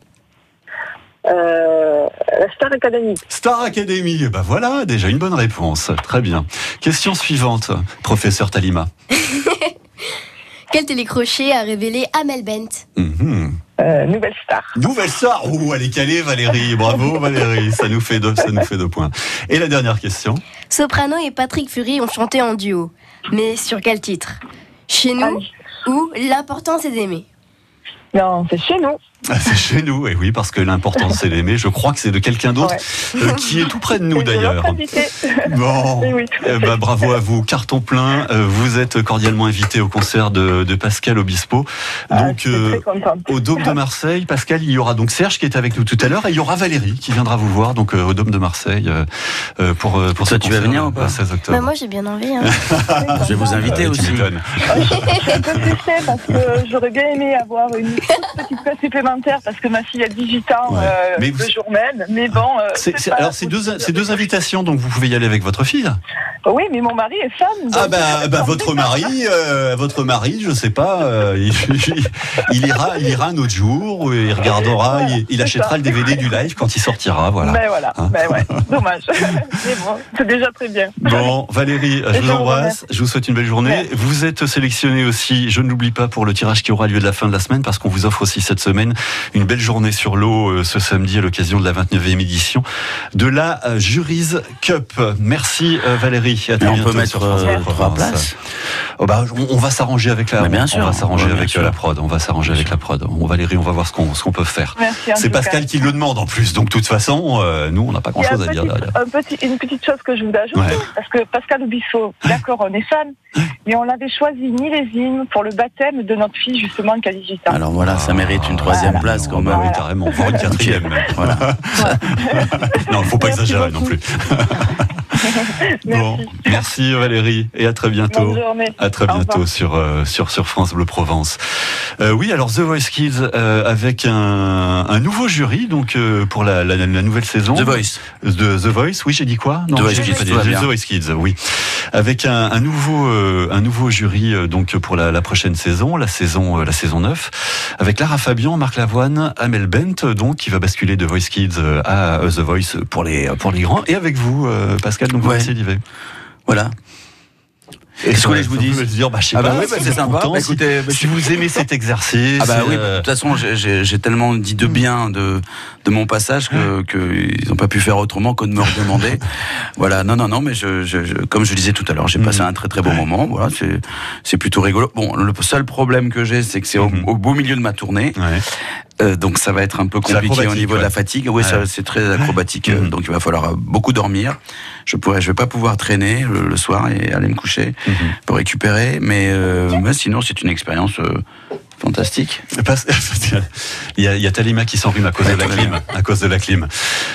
[SPEAKER 17] La Star Academy.
[SPEAKER 3] Star Academy, voilà, déjà une bonne réponse. Très bien. Question suivante, professeur Talima.
[SPEAKER 5] Quel télécrochet a révélé Amel Bent?
[SPEAKER 17] Nouvelle Star.
[SPEAKER 3] Nouvelle Star. Elle est calée, Valérie. Bravo, Valérie. Ça nous fait 2 points. Et la dernière question.
[SPEAKER 5] Soprano et Patrick Fury ont chanté en duo. Mais sur quel titre? Chez nous ou L'important c'est d'aimer?
[SPEAKER 17] Non, c'est chez nous.
[SPEAKER 3] C'est chez nous, et oui, parce que l'important c'est d'aimer. Je crois que c'est de quelqu'un d'autre qui est tout près de nous d'ailleurs. Bon, bravo à vous, carton plein. Vous êtes cordialement invité au concert de Pascal Obispo. Donc au Dôme de Marseille, Pascal, il y aura donc Serge qui est avec nous tout à l'heure, et il y aura Valérie qui viendra vous voir donc au Dôme de Marseille pour
[SPEAKER 4] ça. Tu vas venir ou pas?
[SPEAKER 3] 16 octobre.
[SPEAKER 5] Moi j'ai bien envie.
[SPEAKER 4] Je vais vous inviter aussi.
[SPEAKER 17] Je suis un peu stressée parce que j'aurais bien aimé avoir une petite place supplémentaire parce que ma fille a 18 ans
[SPEAKER 3] Mais
[SPEAKER 17] le jour même. Mais bon.
[SPEAKER 3] Alors, c'est deux invitations, donc vous pouvez y aller avec votre fille.
[SPEAKER 17] Oui, mais mon mari est fan.
[SPEAKER 3] Ah votre mari, je sais pas, il ira un autre jour, il regardera, il achètera le DVD du live quand il sortira, voilà.
[SPEAKER 17] Ben voilà, dommage. Mais bon, c'est déjà très bien.
[SPEAKER 3] Bon, Valérie, je vous embrasse, je vous souhaite une belle journée. Vous êtes sélectionnée aussi, je ne l'oublie pas, pour le tirage qui aura lieu de la fin de la semaine, parce qu'on vous offre aussi cette semaine une belle journée sur l'eau ce samedi à l'occasion de la 29e édition de la Jury's Cup. Merci Valérie. À très bientôt.
[SPEAKER 4] On peut mettre 3 places.
[SPEAKER 3] On va s'arranger avec la.
[SPEAKER 4] Bien sûr.
[SPEAKER 3] On va s'arranger avec la prod. On va s'arranger avec la prod. Valérie, on va voir ce qu'on peut faire.
[SPEAKER 17] Merci,
[SPEAKER 3] c'est Pascal qui le demande en plus. Donc de toute façon, nous on n'a pas grand chose à dire derrière.
[SPEAKER 17] Une petite chose que je voudrais ajouter, parce que Pascal Obispo, d'accord, on est fan, mais on n'avait choisi ni les hymnes pour le baptême de notre fille justement qui a 18 ans.
[SPEAKER 4] Alors voilà, ça mérite une 3e place quand même.
[SPEAKER 3] Oui, carrément. Voire une 4e même. Voilà. Non, il ne faut pas exagérer non plus. Bon, merci Valérie et à très bientôt.
[SPEAKER 17] Bonne journée.
[SPEAKER 3] À très bientôt sur France Bleu Provence. Oui, alors The Voice Kids avec un nouveau jury donc pour la nouvelle saison.
[SPEAKER 4] The Voice.
[SPEAKER 3] The Voice, oui, j'ai dit quoi? Non,
[SPEAKER 4] The Voice Kids,
[SPEAKER 3] The Voice Kids, oui. Avec un nouveau jury donc pour la prochaine saison, la saison 9, avec Lara Fabian, Marc Lavoine, Amel Bent, donc qui va basculer de Voice Kids à The Voice pour les grands, et avec vous Pascal, donc vous essayez d'y aller.
[SPEAKER 4] Voilà. Qu'est-ce que vous voulez que je vous dise?
[SPEAKER 3] Dire, je sais pas,
[SPEAKER 4] c'est sympa.
[SPEAKER 3] Écoutez, si vous aimez cet exercice.
[SPEAKER 4] Oui, de toute façon, j'ai tellement dit de bien de mon passage qu'ils n'ont pas pu faire autrement que de me redemander. Voilà, non, mais comme je disais tout à l'heure, j'ai passé un très très bon moment. Voilà, c'est plutôt rigolo. Bon, le seul problème que j'ai, c'est que c'est au beau milieu de ma tournée. Donc ça va être un peu compliqué au niveau de la fatigue. Oui, c'est très acrobatique. Donc il va falloir beaucoup dormir. Je vais pas pouvoir traîner le soir et aller me coucher pour récupérer. Mais sinon, c'est une expérience fantastique.
[SPEAKER 3] Il y a Talima qui s'enrhume à cause de la clim.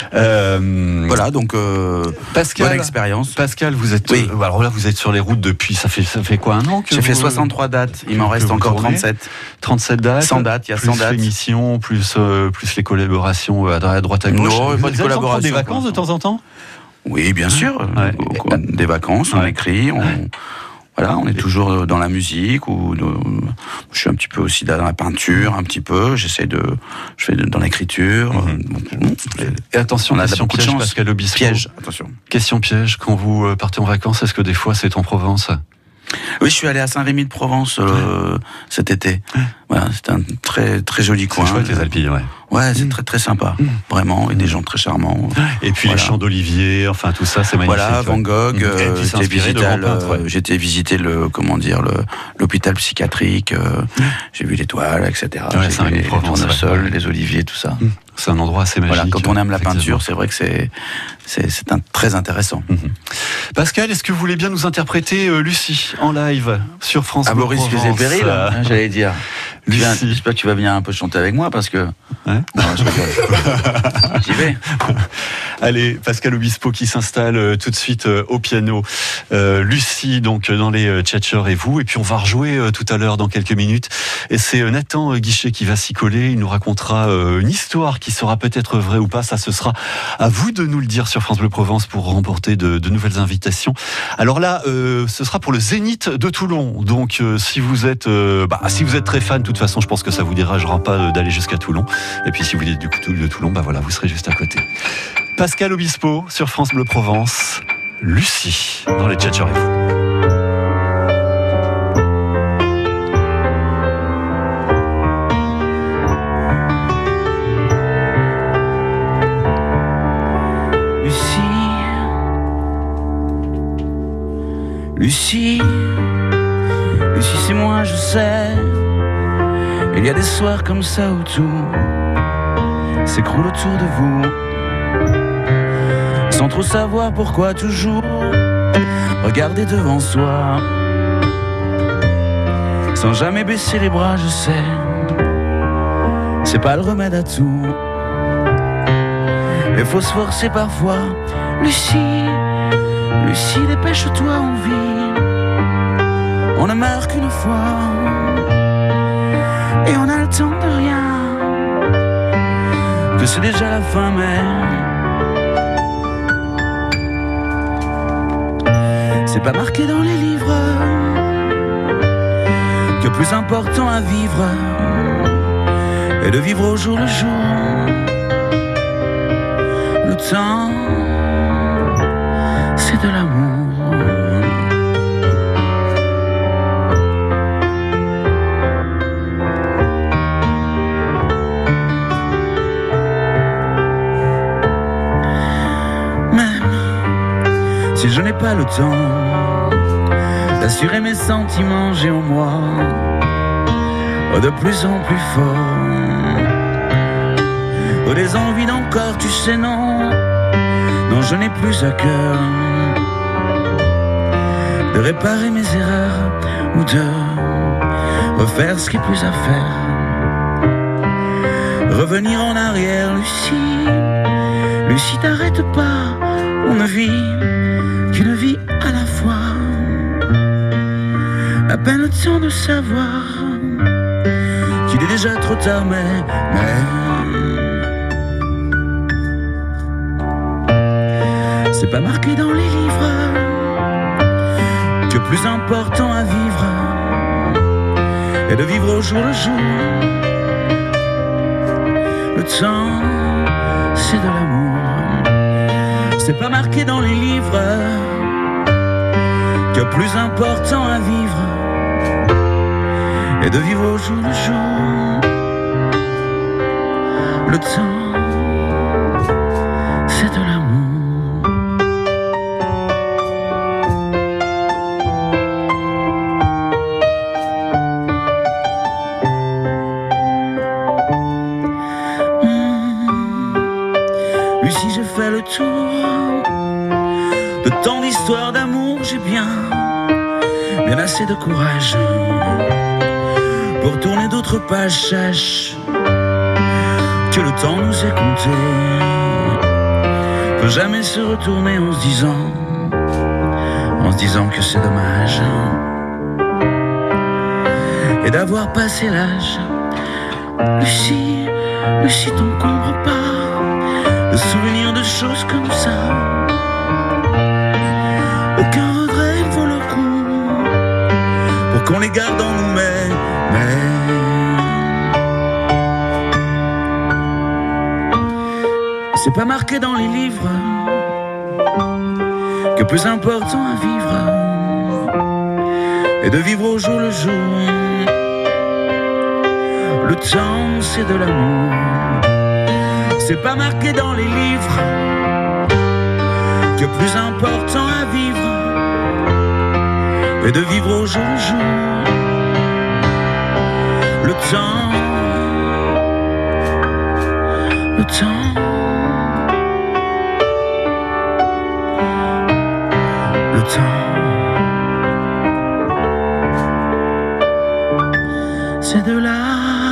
[SPEAKER 4] Voilà, donc
[SPEAKER 3] Pascal,
[SPEAKER 4] bonne expérience.
[SPEAKER 3] Pascal, vous êtes alors là, vous êtes sur les routes depuis ça fait quoi, un an que
[SPEAKER 4] j'ai fait 63 dates. Il m'en reste encore 37.
[SPEAKER 3] 37 dates.
[SPEAKER 4] 100 dates. Il y a 100 dates.
[SPEAKER 3] Plus l'émission, plus les collaborations à droite à gauche.
[SPEAKER 4] Non, pas de collaboration.
[SPEAKER 3] Des vacances de temps en temps.
[SPEAKER 4] Oui, bien sûr. Des vacances, on écrit, voilà, on est toujours dans la musique je suis un petit peu aussi dans la peinture, un petit peu. Je fais dans l'écriture.
[SPEAKER 3] Et attention,
[SPEAKER 4] on a
[SPEAKER 3] question
[SPEAKER 4] beaucoup de
[SPEAKER 3] piège,
[SPEAKER 4] chance.
[SPEAKER 3] Pascal Obispo.
[SPEAKER 4] Piège, attention.
[SPEAKER 3] Question piège, quand vous partez en vacances, est-ce que des fois c'est en Provence?
[SPEAKER 4] Oui, je suis allé à Saint-Rémy-de-Provence cet été. Voilà, c'est un très très joli coin.
[SPEAKER 3] C'est chouette les Alpilles,
[SPEAKER 4] Ouais, c'est très très sympa, vraiment, et des gens très charmants.
[SPEAKER 3] Et puis les champs d'olivier, enfin tout ça, c'est magnifique.
[SPEAKER 4] Voilà, Van Gogh. J'ai été visiter l'hôpital psychiatrique. J'ai vu les toiles, etc. J'ai vu les tournesols, les oliviers, tout ça.
[SPEAKER 3] C'est un endroit assez magique.
[SPEAKER 4] Voilà, quand on aime la peinture, c'est vrai que c'est très intéressant.
[SPEAKER 3] Pascal, est-ce que vous voulez bien nous interpréter Lucie en live sur France Bleu
[SPEAKER 4] Boris Péril, j'allais dire. J'espère que tu vas venir un peu chanter avec moi parce que. Non, je rigole. J'y vais.
[SPEAKER 3] Allez, Pascal Obispo qui s'installe tout de suite au piano. Lucie, donc, dans les Tchatchers et vous. Et puis, on va rejouer tout à l'heure dans quelques minutes. Et c'est Nathan Guichet qui va s'y coller. Il nous racontera une histoire qui sera peut-être vraie ou pas. Ça, ce sera à vous de nous le dire sur France Bleu Provence pour remporter de nouvelles invitations. Alors là, ce sera pour le Zénith de Toulon. Donc, si vous êtes très fan, de toute façon, je pense que ça vous dérangera pas d'aller jusqu'à Toulon. Et puis, si vous êtes du coup de Toulon, voilà, vous serez juste à côté. Pascal Obispo sur France Bleu Provence. Lucie dans les Tchatchers et vous.
[SPEAKER 7] Lucie, c'est moi, je sais. Il y a des soirs comme ça où tout s'écroule autour de vous, sans trop savoir pourquoi toujours regarder devant soi, sans jamais baisser les bras, je sais. C'est pas le remède à tout. Il faut se forcer parfois. Lucie, dépêche-toi, on vit. On ne meurt qu'une fois et on a le temps de rien.
[SPEAKER 4] c'est déjà la fin, mais c'est pas marqué dans les livres que plus important à vivre est de vivre au jour le jour. Le temps, c'est de l'amour. Si je n'ai pas le temps d'assurer mes sentiments, j'ai en moi de plus en plus fort des envies d'encore, tu sais, non, je n'ai plus à cœur de réparer mes erreurs ou de refaire ce qui est plus à faire. Revenir en arrière, Lucie, t'arrête pas, on ne vit qu'une vie à la fois. À peine le temps de savoir qu'il est déjà trop tard, mais c'est pas marqué dans les livres que plus important à vivre est de vivre au jour le jour. Le temps, c'est de l'amour. C'est pas marqué dans les livres que plus important à vivre est de vivre au jour le jour. Le temps, c'est de l'amour. Lucie, j'ai fait le tour de tant d'histoires d'amour, j'ai bien assez de courage pour tourner d'autres pages. Sache que le temps nous est compté, faut jamais se retourner en se disant que c'est dommage et d'avoir passé l'âge. Lucie, t'encombre pas de souvenirs de choses comme ça. Aucun regret vaut le coup pour qu'on les garde en nous, mais c'est pas marqué dans les livres que plus important à vivre est de vivre au jour le jour. Le temps, c'est de l'amour. C'est pas marqué dans les livres que plus important à vivre est de vivre au jour le jour. Le temps, le temps, le temps, c'est de l'amour.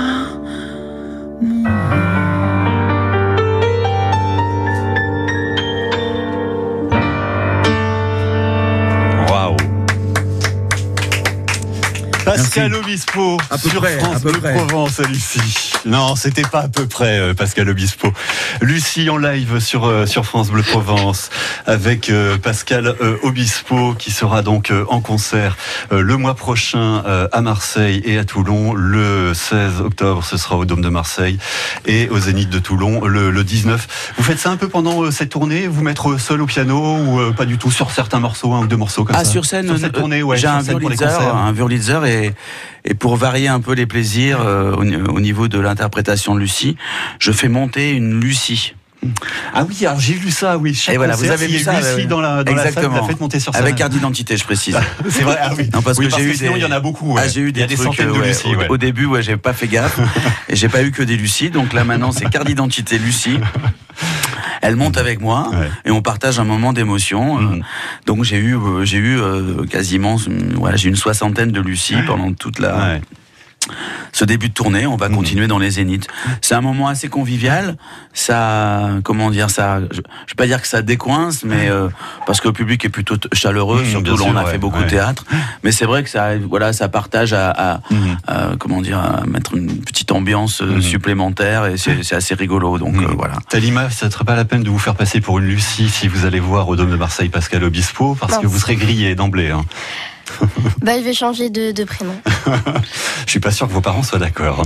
[SPEAKER 3] Pascal Obispo sur France Bleu Provence à Lucie. Non, c'était pas à peu près Pascal Obispo. Lucie en live sur France Bleu Provence avec Pascal Obispo qui sera donc en concert le mois prochain à Marseille et à Toulon. Le 16 octobre, ce sera au Dôme de Marseille et au Zénith de Toulon le 19. Vous faites ça un peu pendant cette tournée, vous mettre seul au piano ou pas du tout sur certains morceaux, un ou deux morceaux comme ça?
[SPEAKER 4] Sur scène,
[SPEAKER 3] sur cette tournée, ouais,
[SPEAKER 4] j'ai un Wurlitzer et pour varier un peu les plaisirs au niveau de l'interprétation de Lucie, je fais monter une Lucie.
[SPEAKER 3] Ah oui, alors j'ai vu ça, oui.
[SPEAKER 4] Et voilà, vous avez vu ça,
[SPEAKER 3] Lucie dans la salle, vous la faites monter sur scène.
[SPEAKER 4] Avec carte d'identité, je précise.
[SPEAKER 3] C'est vrai, ah oui.
[SPEAKER 4] Non, parce que j'ai eu
[SPEAKER 3] sinon il y en a beaucoup. Ouais.
[SPEAKER 4] J'ai eu des trucs,
[SPEAKER 3] centaines de Lucie. Ouais.
[SPEAKER 4] Au début, j'ai pas fait gaffe et j'ai pas eu que des Lucie. Donc là maintenant, c'est carte d'identité Lucie. Elle monte avec moi et on partage un moment d'émotion. Donc j'ai eu quasiment, j'ai une soixantaine de Lucie pendant toute la. ce début de tournée, on va continuer dans les Zéniths. C'est un moment assez convivial. Ça, comment dire ça, je vais pas dire que ça décoince, mais parce que le public est plutôt chaleureux, surtout là, on a fait beaucoup de théâtre. Mais c'est vrai que ça partage à comment dire, à mettre une petite ambiance supplémentaire, et c'est assez rigolo. Donc voilà.
[SPEAKER 3] Talima, ça ne serait pas la peine de vous faire passer pour une Lucie si vous allez voir au Dôme de Marseille Pascal Obispo, parce que vous serez grillé d'emblée. Hein.
[SPEAKER 5] Je vais changer de prénom.
[SPEAKER 3] Je suis pas sûr que vos parents soient d'accord.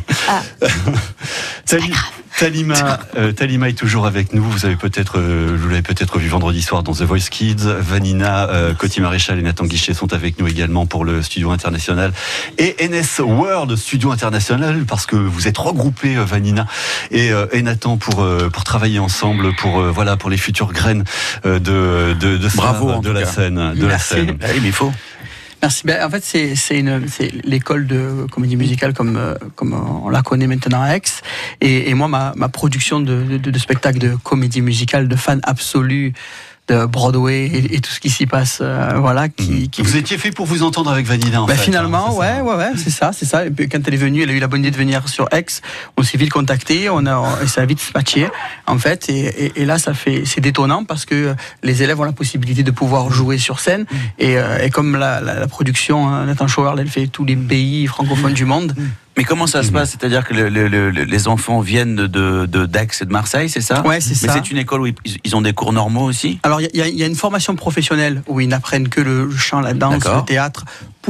[SPEAKER 3] Talima est toujours avec nous. Vous l'avez peut-être vu vendredi soir dans The Voice Kids. Vanina, Coty Maréchal et Nathan Guichet sont avec nous également pour le Studio International et NS World Studio International, parce que vous êtes regroupés, Vanina et Nathan, pour travailler ensemble pour les futures graines de
[SPEAKER 4] bravo,
[SPEAKER 3] de la scène.
[SPEAKER 4] Oui, mais il faut.
[SPEAKER 6] Merci. En fait, c'est l'école de comédie musicale comme on la connaît maintenant à Aix. Et moi, ma production de spectacle de comédie musicale, de fan absolu de Broadway et tout ce qui s'y passe, Vous étiez fait pour vous entendre avec Vanina, en fait. Finalement, c'est ça. Et puis, quand elle est venue, elle a eu la bonne idée de venir sur Aix. On s'est vite contacté, et ça a vite matché, en fait. Et là, c'est détonnant parce que les élèves ont la possibilité de pouvoir jouer sur scène. Et comme la production, Nathan Schauer, elle fait tous les pays francophones du monde.
[SPEAKER 4] Mais comment ça se passe? C'est-à-dire que les enfants viennent d'Aix et de Marseille, c'est ça?
[SPEAKER 6] Ouais, c'est ça.
[SPEAKER 4] Mais c'est une école où ils ont des cours normaux aussi?
[SPEAKER 6] Alors, il y a une formation professionnelle où ils n'apprennent que le chant, la danse, le théâtre,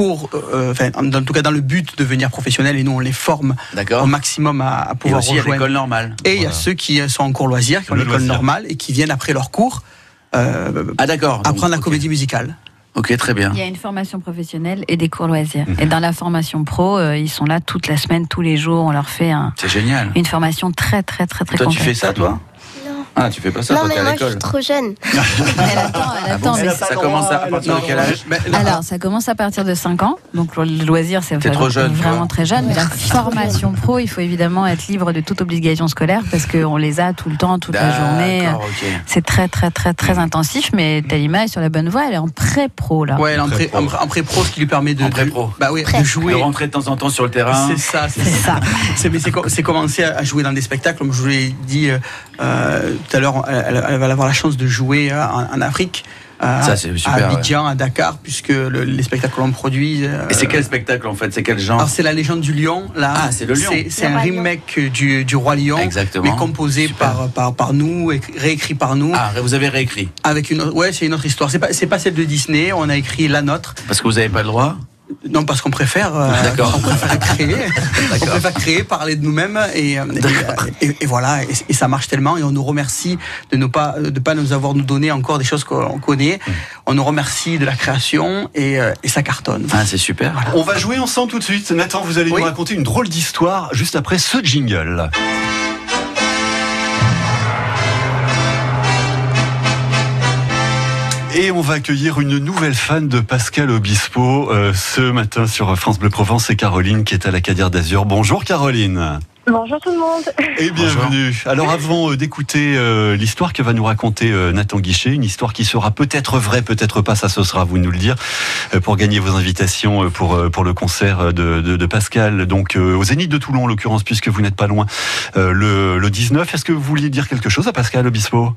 [SPEAKER 6] en tout cas dans le but de devenir professionnels, et nous on les forme au maximum à pouvoir
[SPEAKER 4] rejoindre. Et aussi à l'école normale.
[SPEAKER 6] Et il y a ceux qui sont en cours loisirs, qui ont l'école normale et qui viennent après leur cours apprendre la comédie musicale.
[SPEAKER 4] Ok, très bien.
[SPEAKER 2] Il y a une formation professionnelle et des cours loisirs. Et dans la formation pro, ils sont là toute la semaine, tous les jours. On leur fait
[SPEAKER 4] c'est génial.
[SPEAKER 2] Une formation très, très, très, très
[SPEAKER 4] complète. Toi,
[SPEAKER 2] complète.
[SPEAKER 4] tu fais ça, toi? Ah, tu fais pas ça,
[SPEAKER 5] non,
[SPEAKER 4] toi,
[SPEAKER 5] mais
[SPEAKER 4] t'es à
[SPEAKER 5] moi,
[SPEAKER 4] l'école.
[SPEAKER 5] je suis trop jeune.
[SPEAKER 2] Elle attend. Mais
[SPEAKER 4] ça commence à partir de quel âge?
[SPEAKER 2] Alors, ça commence à partir de 5 ans. Donc, le loisir, c'est
[SPEAKER 4] trop jeune,
[SPEAKER 2] vraiment très jeune. Mais la formation pro, il faut évidemment être libre de toute obligation scolaire parce qu'on les a tout le temps, toute la journée.
[SPEAKER 4] Okay.
[SPEAKER 2] C'est très, très, très, très intensif. Mais Talima est sur la bonne voie. Elle est en pré-pro, là.
[SPEAKER 6] Ouais, elle est en pré-pro, ce qui lui permet de jouer.
[SPEAKER 4] De rentrer de temps en temps sur le terrain.
[SPEAKER 6] C'est ça. C'est commencer à jouer dans des spectacles. Comme je vous l'ai dit tout à l'heure, elle va avoir la chance de jouer en Afrique.
[SPEAKER 4] Ça, c'est super,
[SPEAKER 6] à Abidjan, à Dakar, puisque les spectacles que l'on produit.
[SPEAKER 4] Et c'est quel spectacle en fait? C'est quel genre?
[SPEAKER 6] Alors, c'est La Légende du Lion. Là,
[SPEAKER 4] c'est le Lion.
[SPEAKER 6] C'est un remake du Roi Lion.
[SPEAKER 4] Exactement.
[SPEAKER 6] Mais composé par nous, réécrit par nous.
[SPEAKER 4] Ah, vous avez réécrit?
[SPEAKER 6] C'est une autre histoire. C'est pas celle de Disney. On a écrit la nôtre.
[SPEAKER 4] Parce que vous n'avez pas le droit?
[SPEAKER 6] Non, parce qu'on préfère. On préfère créer. On préfère créer, parler de nous-mêmes, et voilà. Et ça marche tellement. Et on nous remercie de pas nous avoir donné encore des choses qu'on connaît. On nous remercie de la création, et ça cartonne.
[SPEAKER 4] Ah, c'est super.
[SPEAKER 3] Voilà. On va jouer ensemble tout de suite. Nathan, vous allez nous raconter une drôle d'histoire juste après ce jingle. Et on va accueillir une nouvelle fan de Pascal Obispo ce matin sur France Bleu Provence. C'est Caroline qui est à la Cadière d'Azur. Bonjour Caroline.
[SPEAKER 13] Bonjour tout le monde.
[SPEAKER 3] Et bienvenue. Alors avant d'écouter l'histoire que va nous raconter Nathan Guichet, une histoire qui sera peut-être vraie, peut-être pas, ça ce sera à vous de nous le dire, pour gagner vos invitations pour le concert de Pascal, donc au Zénith de Toulon en l'occurrence, puisque vous n'êtes pas loin, le 19. Est-ce que vous vouliez dire quelque chose à Pascal Obispo?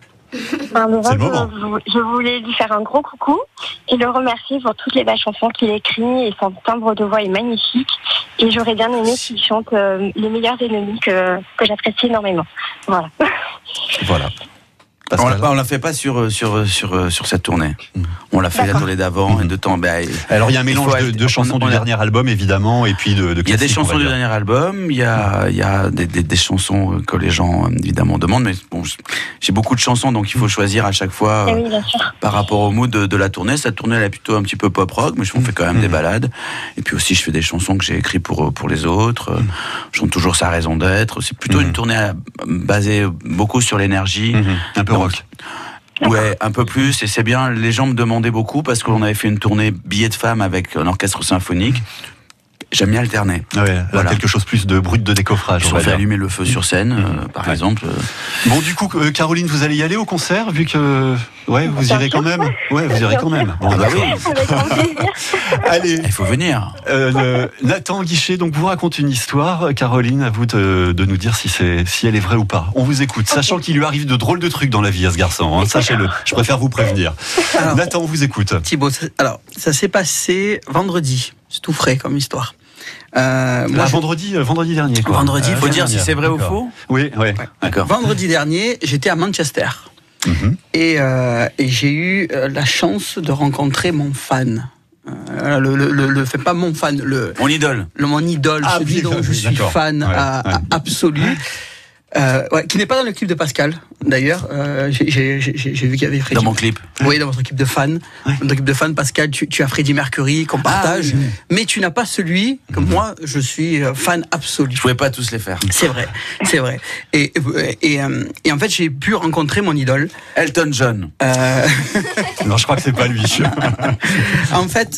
[SPEAKER 13] Je voulais lui faire un gros coucou et le remercier pour toutes les belles chansons qu'il écrit, et son timbre de voix est magnifique, et j'aurais bien aimé qu'il chante Les meilleurs ennemis que j'apprécie énormément. Voilà.
[SPEAKER 4] On l'a fait pas sur cette tournée. On l'a fait la tournée d'avant et de temps.
[SPEAKER 3] Alors il y a un mélange de chansons du dernier album évidemment, et puis de
[SPEAKER 4] il y a des chansons du dernier album, il y a des chansons que les gens évidemment demandent, mais bon, j'ai beaucoup de chansons, donc il faut choisir à chaque fois par rapport au mood de la tournée. Cette tournée elle est plutôt un petit peu pop rock, mais on fait quand même des balades, et puis aussi je fais des chansons que j'ai écrites pour les autres. Je chante toujours Sa raison d'être. C'est plutôt une tournée basée beaucoup sur l'énergie,
[SPEAKER 3] un peu rock.
[SPEAKER 4] Ouais, un peu plus, et c'est bien. Les gens me demandaient beaucoup parce qu'on avait fait une tournée Billets de femmes avec un orchestre symphonique. J'aime bien alterner.
[SPEAKER 3] Ouais, là, quelque chose plus de brut de décoffrage.
[SPEAKER 4] On fait allumer le feu sur scène, par exemple.
[SPEAKER 3] Bon, du coup, Caroline, vous allez y aller au concert, vu que vous irez quand même. Ouais, vous irez quand même. Bon, bah oui.
[SPEAKER 13] Avec grand plaisir.
[SPEAKER 3] Allez.
[SPEAKER 4] Il faut venir.
[SPEAKER 3] Nathan Guichet, donc vous raconte une histoire. Caroline, à vous de nous dire si elle est vraie ou pas. On vous écoute, sachant qu'il lui arrive de drôles de trucs dans la vie à ce garçon. Hein, sachez-le. Je préfère vous prévenir. Alors, Nathan, on vous écoute.
[SPEAKER 6] Thibaut, ça s'est passé vendredi. C'est tout frais comme histoire.
[SPEAKER 3] Vendredi dernier. Quoi.
[SPEAKER 6] Vendredi,
[SPEAKER 4] il faut dire si c'est vrai ou faux.
[SPEAKER 3] Oui.
[SPEAKER 6] D'accord. Vendredi dernier, j'étais à Manchester. Et j'ai eu la chance de rencontrer mon fan. Pas mon fan,
[SPEAKER 4] mon idole.
[SPEAKER 6] Mon idole, celui dont je suis fan absolu. Qui n'est pas dans le clip de Pascal, d'ailleurs. J'ai vu qu'il y avait Freddy.
[SPEAKER 4] Dans mon clip.
[SPEAKER 6] Oui, dans votre clip de fan. Dans votre clip de fan, Pascal, tu as Freddie Mercury qu'on partage, mais tu n'as pas celui que moi, je suis fan absolu.
[SPEAKER 4] Je pouvais pas tous les faire.
[SPEAKER 6] C'est vrai. Et en fait, j'ai pu rencontrer mon idole.
[SPEAKER 4] Elton John.
[SPEAKER 3] Non, je crois que c'est pas lui.
[SPEAKER 6] En fait,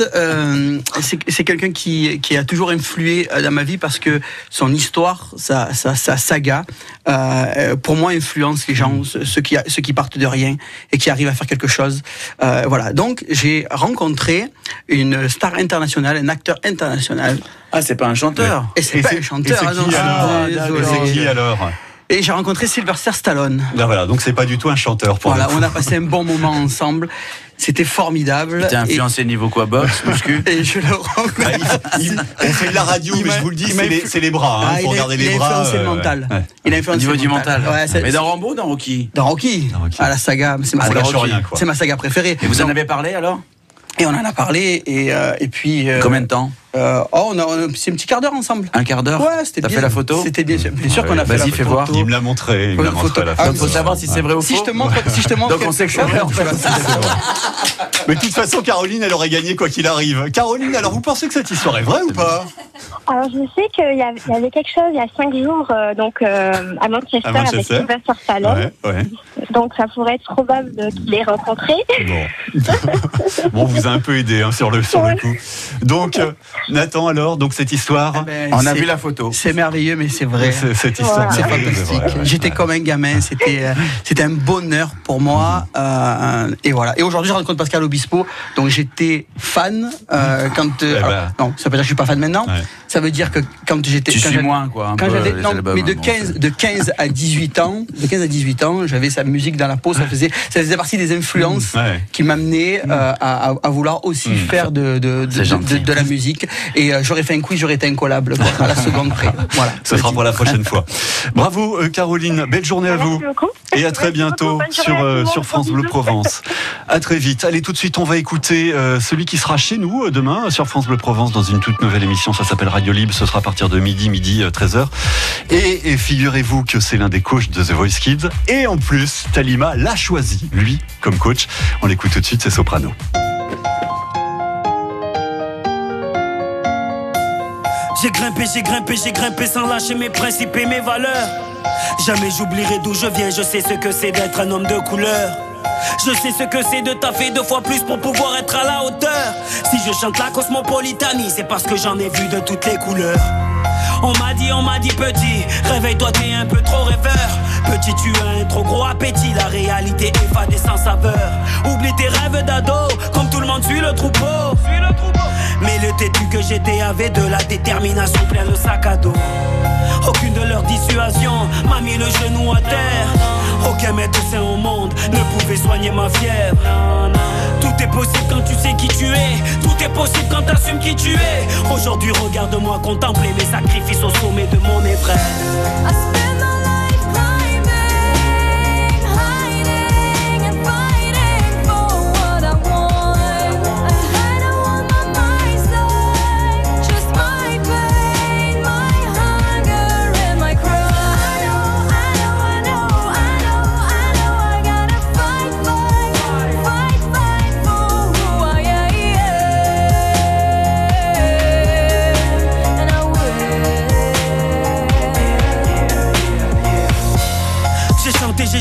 [SPEAKER 6] c'est quelqu'un qui a toujours influé dans ma vie parce que son histoire, sa saga, pour moi, influence les gens, ceux qui partent de rien et qui arrivent à faire quelque chose. Voilà. Donc, j'ai rencontré une star internationale, un acteur international.
[SPEAKER 4] Ah, c'est pas un chanteur.
[SPEAKER 6] Et c'est pas un chanteur.
[SPEAKER 3] C'est qui alors?
[SPEAKER 6] Et j'ai rencontré Sylvester Stallone.
[SPEAKER 3] Ben voilà, donc c'est pas du tout un chanteur pour
[SPEAKER 6] on a passé un bon moment ensemble. C'était formidable.
[SPEAKER 4] Tu t'es influencé niveau quoi, boxe, muscu?
[SPEAKER 6] Et je le rencontre.
[SPEAKER 3] On fait de la radio, mais je vous le dis, c'est les bras. Hein, faut regarder les bras.
[SPEAKER 6] Il a influencé le mental. Il a influencé
[SPEAKER 4] niveau du mental.
[SPEAKER 6] Ouais,
[SPEAKER 4] mais dans Rambo ou dans Rocky?
[SPEAKER 6] Dans Rocky. À la saga. C'est ma saga préférée.
[SPEAKER 4] Et vous en avez parlé alors?
[SPEAKER 6] Et on en a parlé, et puis...
[SPEAKER 4] Combien de temps?
[SPEAKER 6] C'est un petit quart d'heure ensemble.
[SPEAKER 4] Un quart d'heure?
[SPEAKER 6] Ouais, c'était bien.
[SPEAKER 4] T'as fait la photo?
[SPEAKER 6] C'était bien sûr qu'on a fait la photo.
[SPEAKER 4] Vas-y, fais voir.
[SPEAKER 3] Il me l'a montré.
[SPEAKER 4] Il faut savoir si c'est vrai ou faux.
[SPEAKER 6] Si je te montre...
[SPEAKER 4] Donc on sait que c'est vrai, en fait.
[SPEAKER 3] Mais de toute façon, Caroline, elle aurait gagné quoi qu'il arrive. Caroline, alors vous pensez que cette histoire est vraie ou pas?
[SPEAKER 13] Alors, je sais qu'il y avait quelque chose il y a 5 jours, à Manchester. Avec Sylvester Stallone.
[SPEAKER 3] Ouais.
[SPEAKER 13] Donc, ça pourrait être probable qu'il l'ait rencontré.
[SPEAKER 3] Bon, on vous a un peu aidé sur le coup. Donc, Nathan, alors, cette histoire,
[SPEAKER 4] on a vu la photo.
[SPEAKER 6] C'est merveilleux, mais c'est vrai.
[SPEAKER 3] Cette histoire,
[SPEAKER 6] c'est fantastique. J'étais comme un gamin. C'était un bonheur pour moi. Et voilà. Et aujourd'hui, je rencontre Pascal Obispo. Donc, j'étais fan quand. Non, ça veut dire que je suis pas fan maintenant. Ouais. Ça veut dire que quand j'étais.
[SPEAKER 4] Tu suis moins, quoi.
[SPEAKER 6] Quand j'avais, mais de 15 à 18 ans, j'avais sa musique dans la peau. Ça faisait partie des influences qui m'amenaient à vouloir aussi faire de la musique. Et j'aurais fait un quiz, j'aurais été incollable à la seconde près. Voilà.
[SPEAKER 3] Ce sera pour la prochaine fois. Bravo Caroline, belle journée à vous. Et à très bientôt sur France Bleu Provence. À très vite. Allez, tout de suite, on va écouter celui qui sera chez nous demain sur France Bleu Provence dans une toute nouvelle émission. Ça s'appelle Radio Libre. Ce sera à partir de midi 13h. Et figurez-vous que c'est l'un des coachs de The Voice Kids. Et en plus, Talima l'a choisi, lui, comme coach. On l'écoute tout de suite, c'est Soprano.
[SPEAKER 18] J'ai grimpé sans lâcher mes principes et mes valeurs. Jamais j'oublierai d'où je viens, je sais ce que c'est d'être un homme de couleur. Je sais ce que c'est de taffer 2 fois plus pour pouvoir être à la hauteur. Si je chante la cosmopolitanie, c'est parce que j'en ai vu de toutes les couleurs. On m'a dit petit, réveille-toi t'es un peu trop rêveur. Petit tu as un trop gros appétit, la réalité est fade et sans saveur. Oublie tes rêves d'ado, comme tout le monde suit le troupeau. Mais le têtu que j'étais avait de la détermination plein le sac à dos. Aucune de leurs dissuasions m'a mis le genou à terre. Aucun médecin au monde ne pouvait soigner ma fièvre. Tout est possible quand tu sais qui tu es. Tout est possible quand t'assumes qui tu es. Aujourd'hui regarde-moi contempler mes sacrifices au sommet de mon Everest.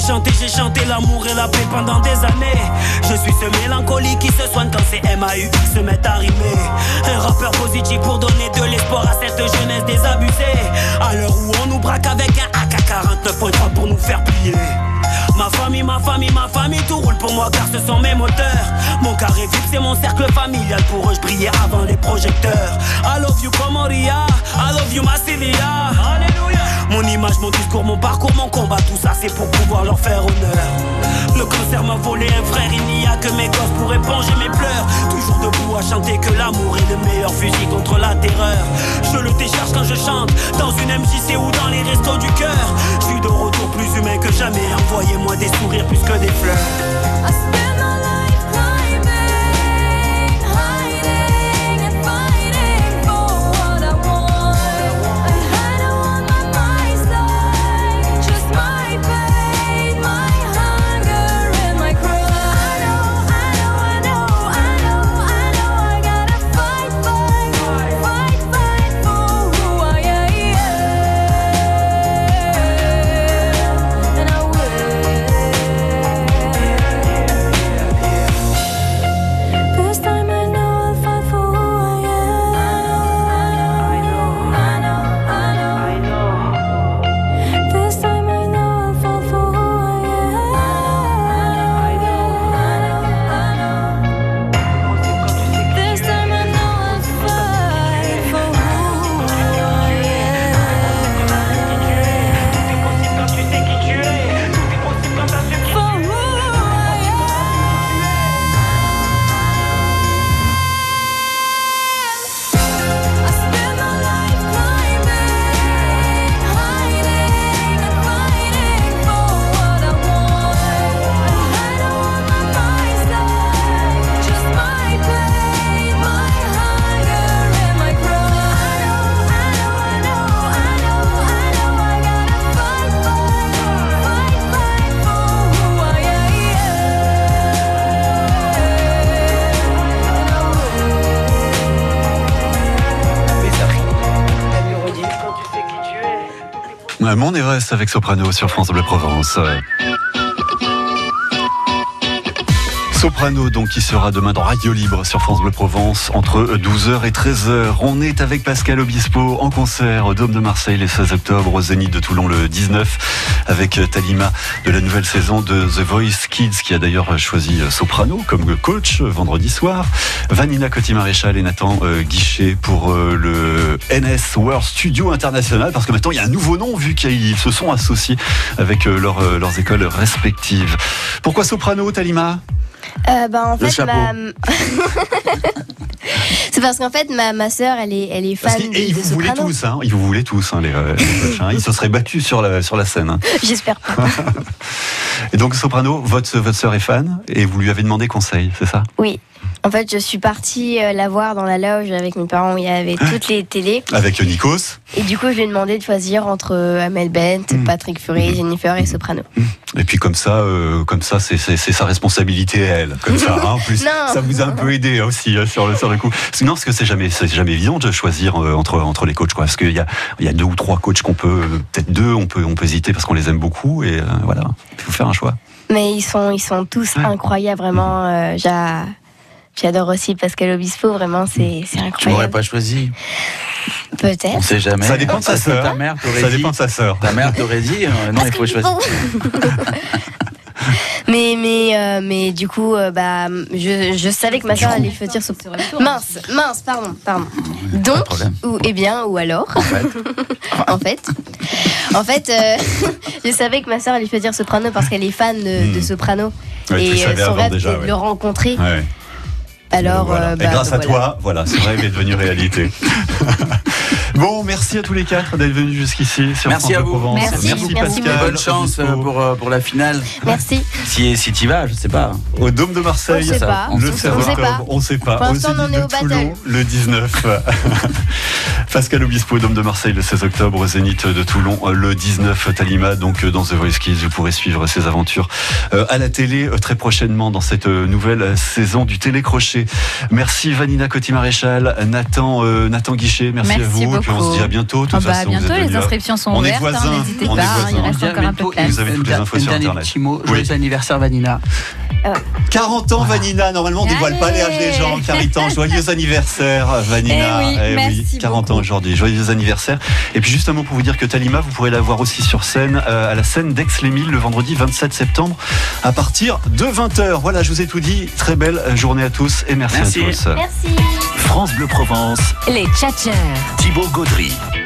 [SPEAKER 18] j'ai chanté l'amour et la paix pendant des années. Je suis ce mélancolique qui se soigne quand c'est MAU se met à rimer. Un rappeur positif pour donner de l'espoir à cette jeunesse désabusée. À l'heure où on nous braque avec un AK-49.3 pour nous faire plier. Ma famille, tout roule pour moi car ce sont mes moteurs. Mon carré VIP c'est mon cercle familial, pour eux je brillais avant les projecteurs. I love you Comoria, I love you Massilia. Alléluia. Mon image, mon discours, mon parcours, mon combat, tout ça c'est pour pouvoir leur faire honneur. Le cancer m'a volé un frère, il n'y a que mes gosses pour éponger mes pleurs. Toujours debout à chanter que l'amour est le meilleur fusil contre la terreur. Je le décharge quand je chante, dans une MJC ou dans les restos du cœur. Je suis de retour plus humain que jamais, envoyez-moi des sourires plus que des fleurs.
[SPEAKER 3] Mon Everest avec Soprano sur France Bleu Provence. Soprano, donc, qui sera demain dans Radio Libre sur France Bleu Provence entre 12h et 13h. On est avec Pascal Obispo en concert au Dôme de Marseille le 16 octobre, au Zénith de Toulon le 19, avec Talima de la nouvelle saison de The Voice Kids, qui a d'ailleurs choisi Soprano comme coach vendredi soir. Vanina Coty-Maréchal et Nathan Guichet pour le NS World Studio International, parce que maintenant il y a un nouveau nom vu qu'ils se sont associés avec leurs écoles respectives. Pourquoi Soprano, Talima ?
[SPEAKER 5] En fait, c'est parce qu'en fait ma sœur elle est fan
[SPEAKER 3] et
[SPEAKER 5] de Soprano.
[SPEAKER 3] Ils vous voulaient tous, les coachs, ils se seraient battus sur la scène. Hein.
[SPEAKER 5] J'espère pas.
[SPEAKER 3] Et donc Soprano, votre sœur est fan et vous lui avez demandé conseil, c'est ça ?
[SPEAKER 5] Oui. En fait, je suis partie la voir dans la loge avec mes parents où il y avait toutes les télés.
[SPEAKER 3] Avec Nikos.
[SPEAKER 5] Et du coup, je lui ai demandé de choisir entre Amel Bent, Patrick Fury, Jennifer et Soprano.
[SPEAKER 3] Et puis comme ça, c'est sa responsabilité à elle. Comme ça, en plus, ça vous a un peu aidé aussi sur le coup. Non, parce que c'est jamais évident de choisir entre les coachs, quoi. Parce qu'il y a 2 ou 3 coachs qu'on peut, peut-être 2, on peut hésiter parce qu'on les aime beaucoup et voilà, il faut faire un choix.
[SPEAKER 5] Mais ils sont tous incroyables, vraiment. J'adore aussi Pascal Obispo, vraiment, c'est incroyable.
[SPEAKER 4] Tu m'aurais pas choisi?
[SPEAKER 5] Peut-être.
[SPEAKER 4] On sait jamais.
[SPEAKER 3] Ça dépend de sa sœur. Ça dépend de sa sœur.
[SPEAKER 4] Ta mère t'aurait dit, non, il faut choisir.
[SPEAKER 5] Mais du coup, je savais que ma soeur allait choisir Soprano. Mince, pardon. Donc, ou alors. En fait, je savais que ma soeur allait choisir Soprano parce qu'elle est fan de Soprano.
[SPEAKER 3] Ouais,
[SPEAKER 5] et son rêve c'était de le rencontrer.
[SPEAKER 3] Ouais.
[SPEAKER 5] Alors,
[SPEAKER 3] et grâce à toi, ce rêve est devenu réalité. Bon, merci à tous les 4 d'être venus jusqu'ici sur France Bleu Provence.
[SPEAKER 5] Merci
[SPEAKER 3] Pascal.
[SPEAKER 4] Bonne chance pour la finale.
[SPEAKER 5] Merci.
[SPEAKER 4] Si tu vas, je sais pas.
[SPEAKER 3] Au Dôme de Marseille,
[SPEAKER 5] le 16 octobre,
[SPEAKER 3] on sait pas.
[SPEAKER 5] Pour l'instant, on est au battle.
[SPEAKER 3] Le 19. Pascal Obispo, au Dôme de Marseille le 16 octobre, au Zénith de Toulon le 19. Talima, donc dans The Voice Kids, vous pourrez suivre ses aventures à la télé très prochainement dans cette nouvelle saison du télécrochet. Merci Vanina Coty-Maréchal, Nathan Guichet, merci à vous.
[SPEAKER 2] Beaucoup.
[SPEAKER 3] puis on se dit à bientôt. De toute façon,
[SPEAKER 2] bientôt, les inscriptions sont ouvertes.
[SPEAKER 3] On est voisins.
[SPEAKER 2] N'hésitez pas, il reste encore un peu de place.
[SPEAKER 3] Vous avez toutes les infos sur Internet.
[SPEAKER 6] Petit mot, joyeux anniversaire Vanina.
[SPEAKER 3] 40 ans Vanina, normalement on ne dévoile pas l'âge des gens. Caritan, joyeux anniversaire Vanina.
[SPEAKER 2] Merci
[SPEAKER 3] 40 ans aujourd'hui, joyeux anniversaire. Et puis juste un mot pour vous dire que Talima, vous pourrez la voir aussi sur scène à la scène d'Aix-les-Milles le vendredi 27 septembre à partir de 20h. Voilà, je vous ai tout dit. Très belle journée à tous et merci à tous.
[SPEAKER 14] Merci.
[SPEAKER 1] France Bleu Provence.
[SPEAKER 8] Les Tchatcheurs.
[SPEAKER 1] Thibaut Gaudry.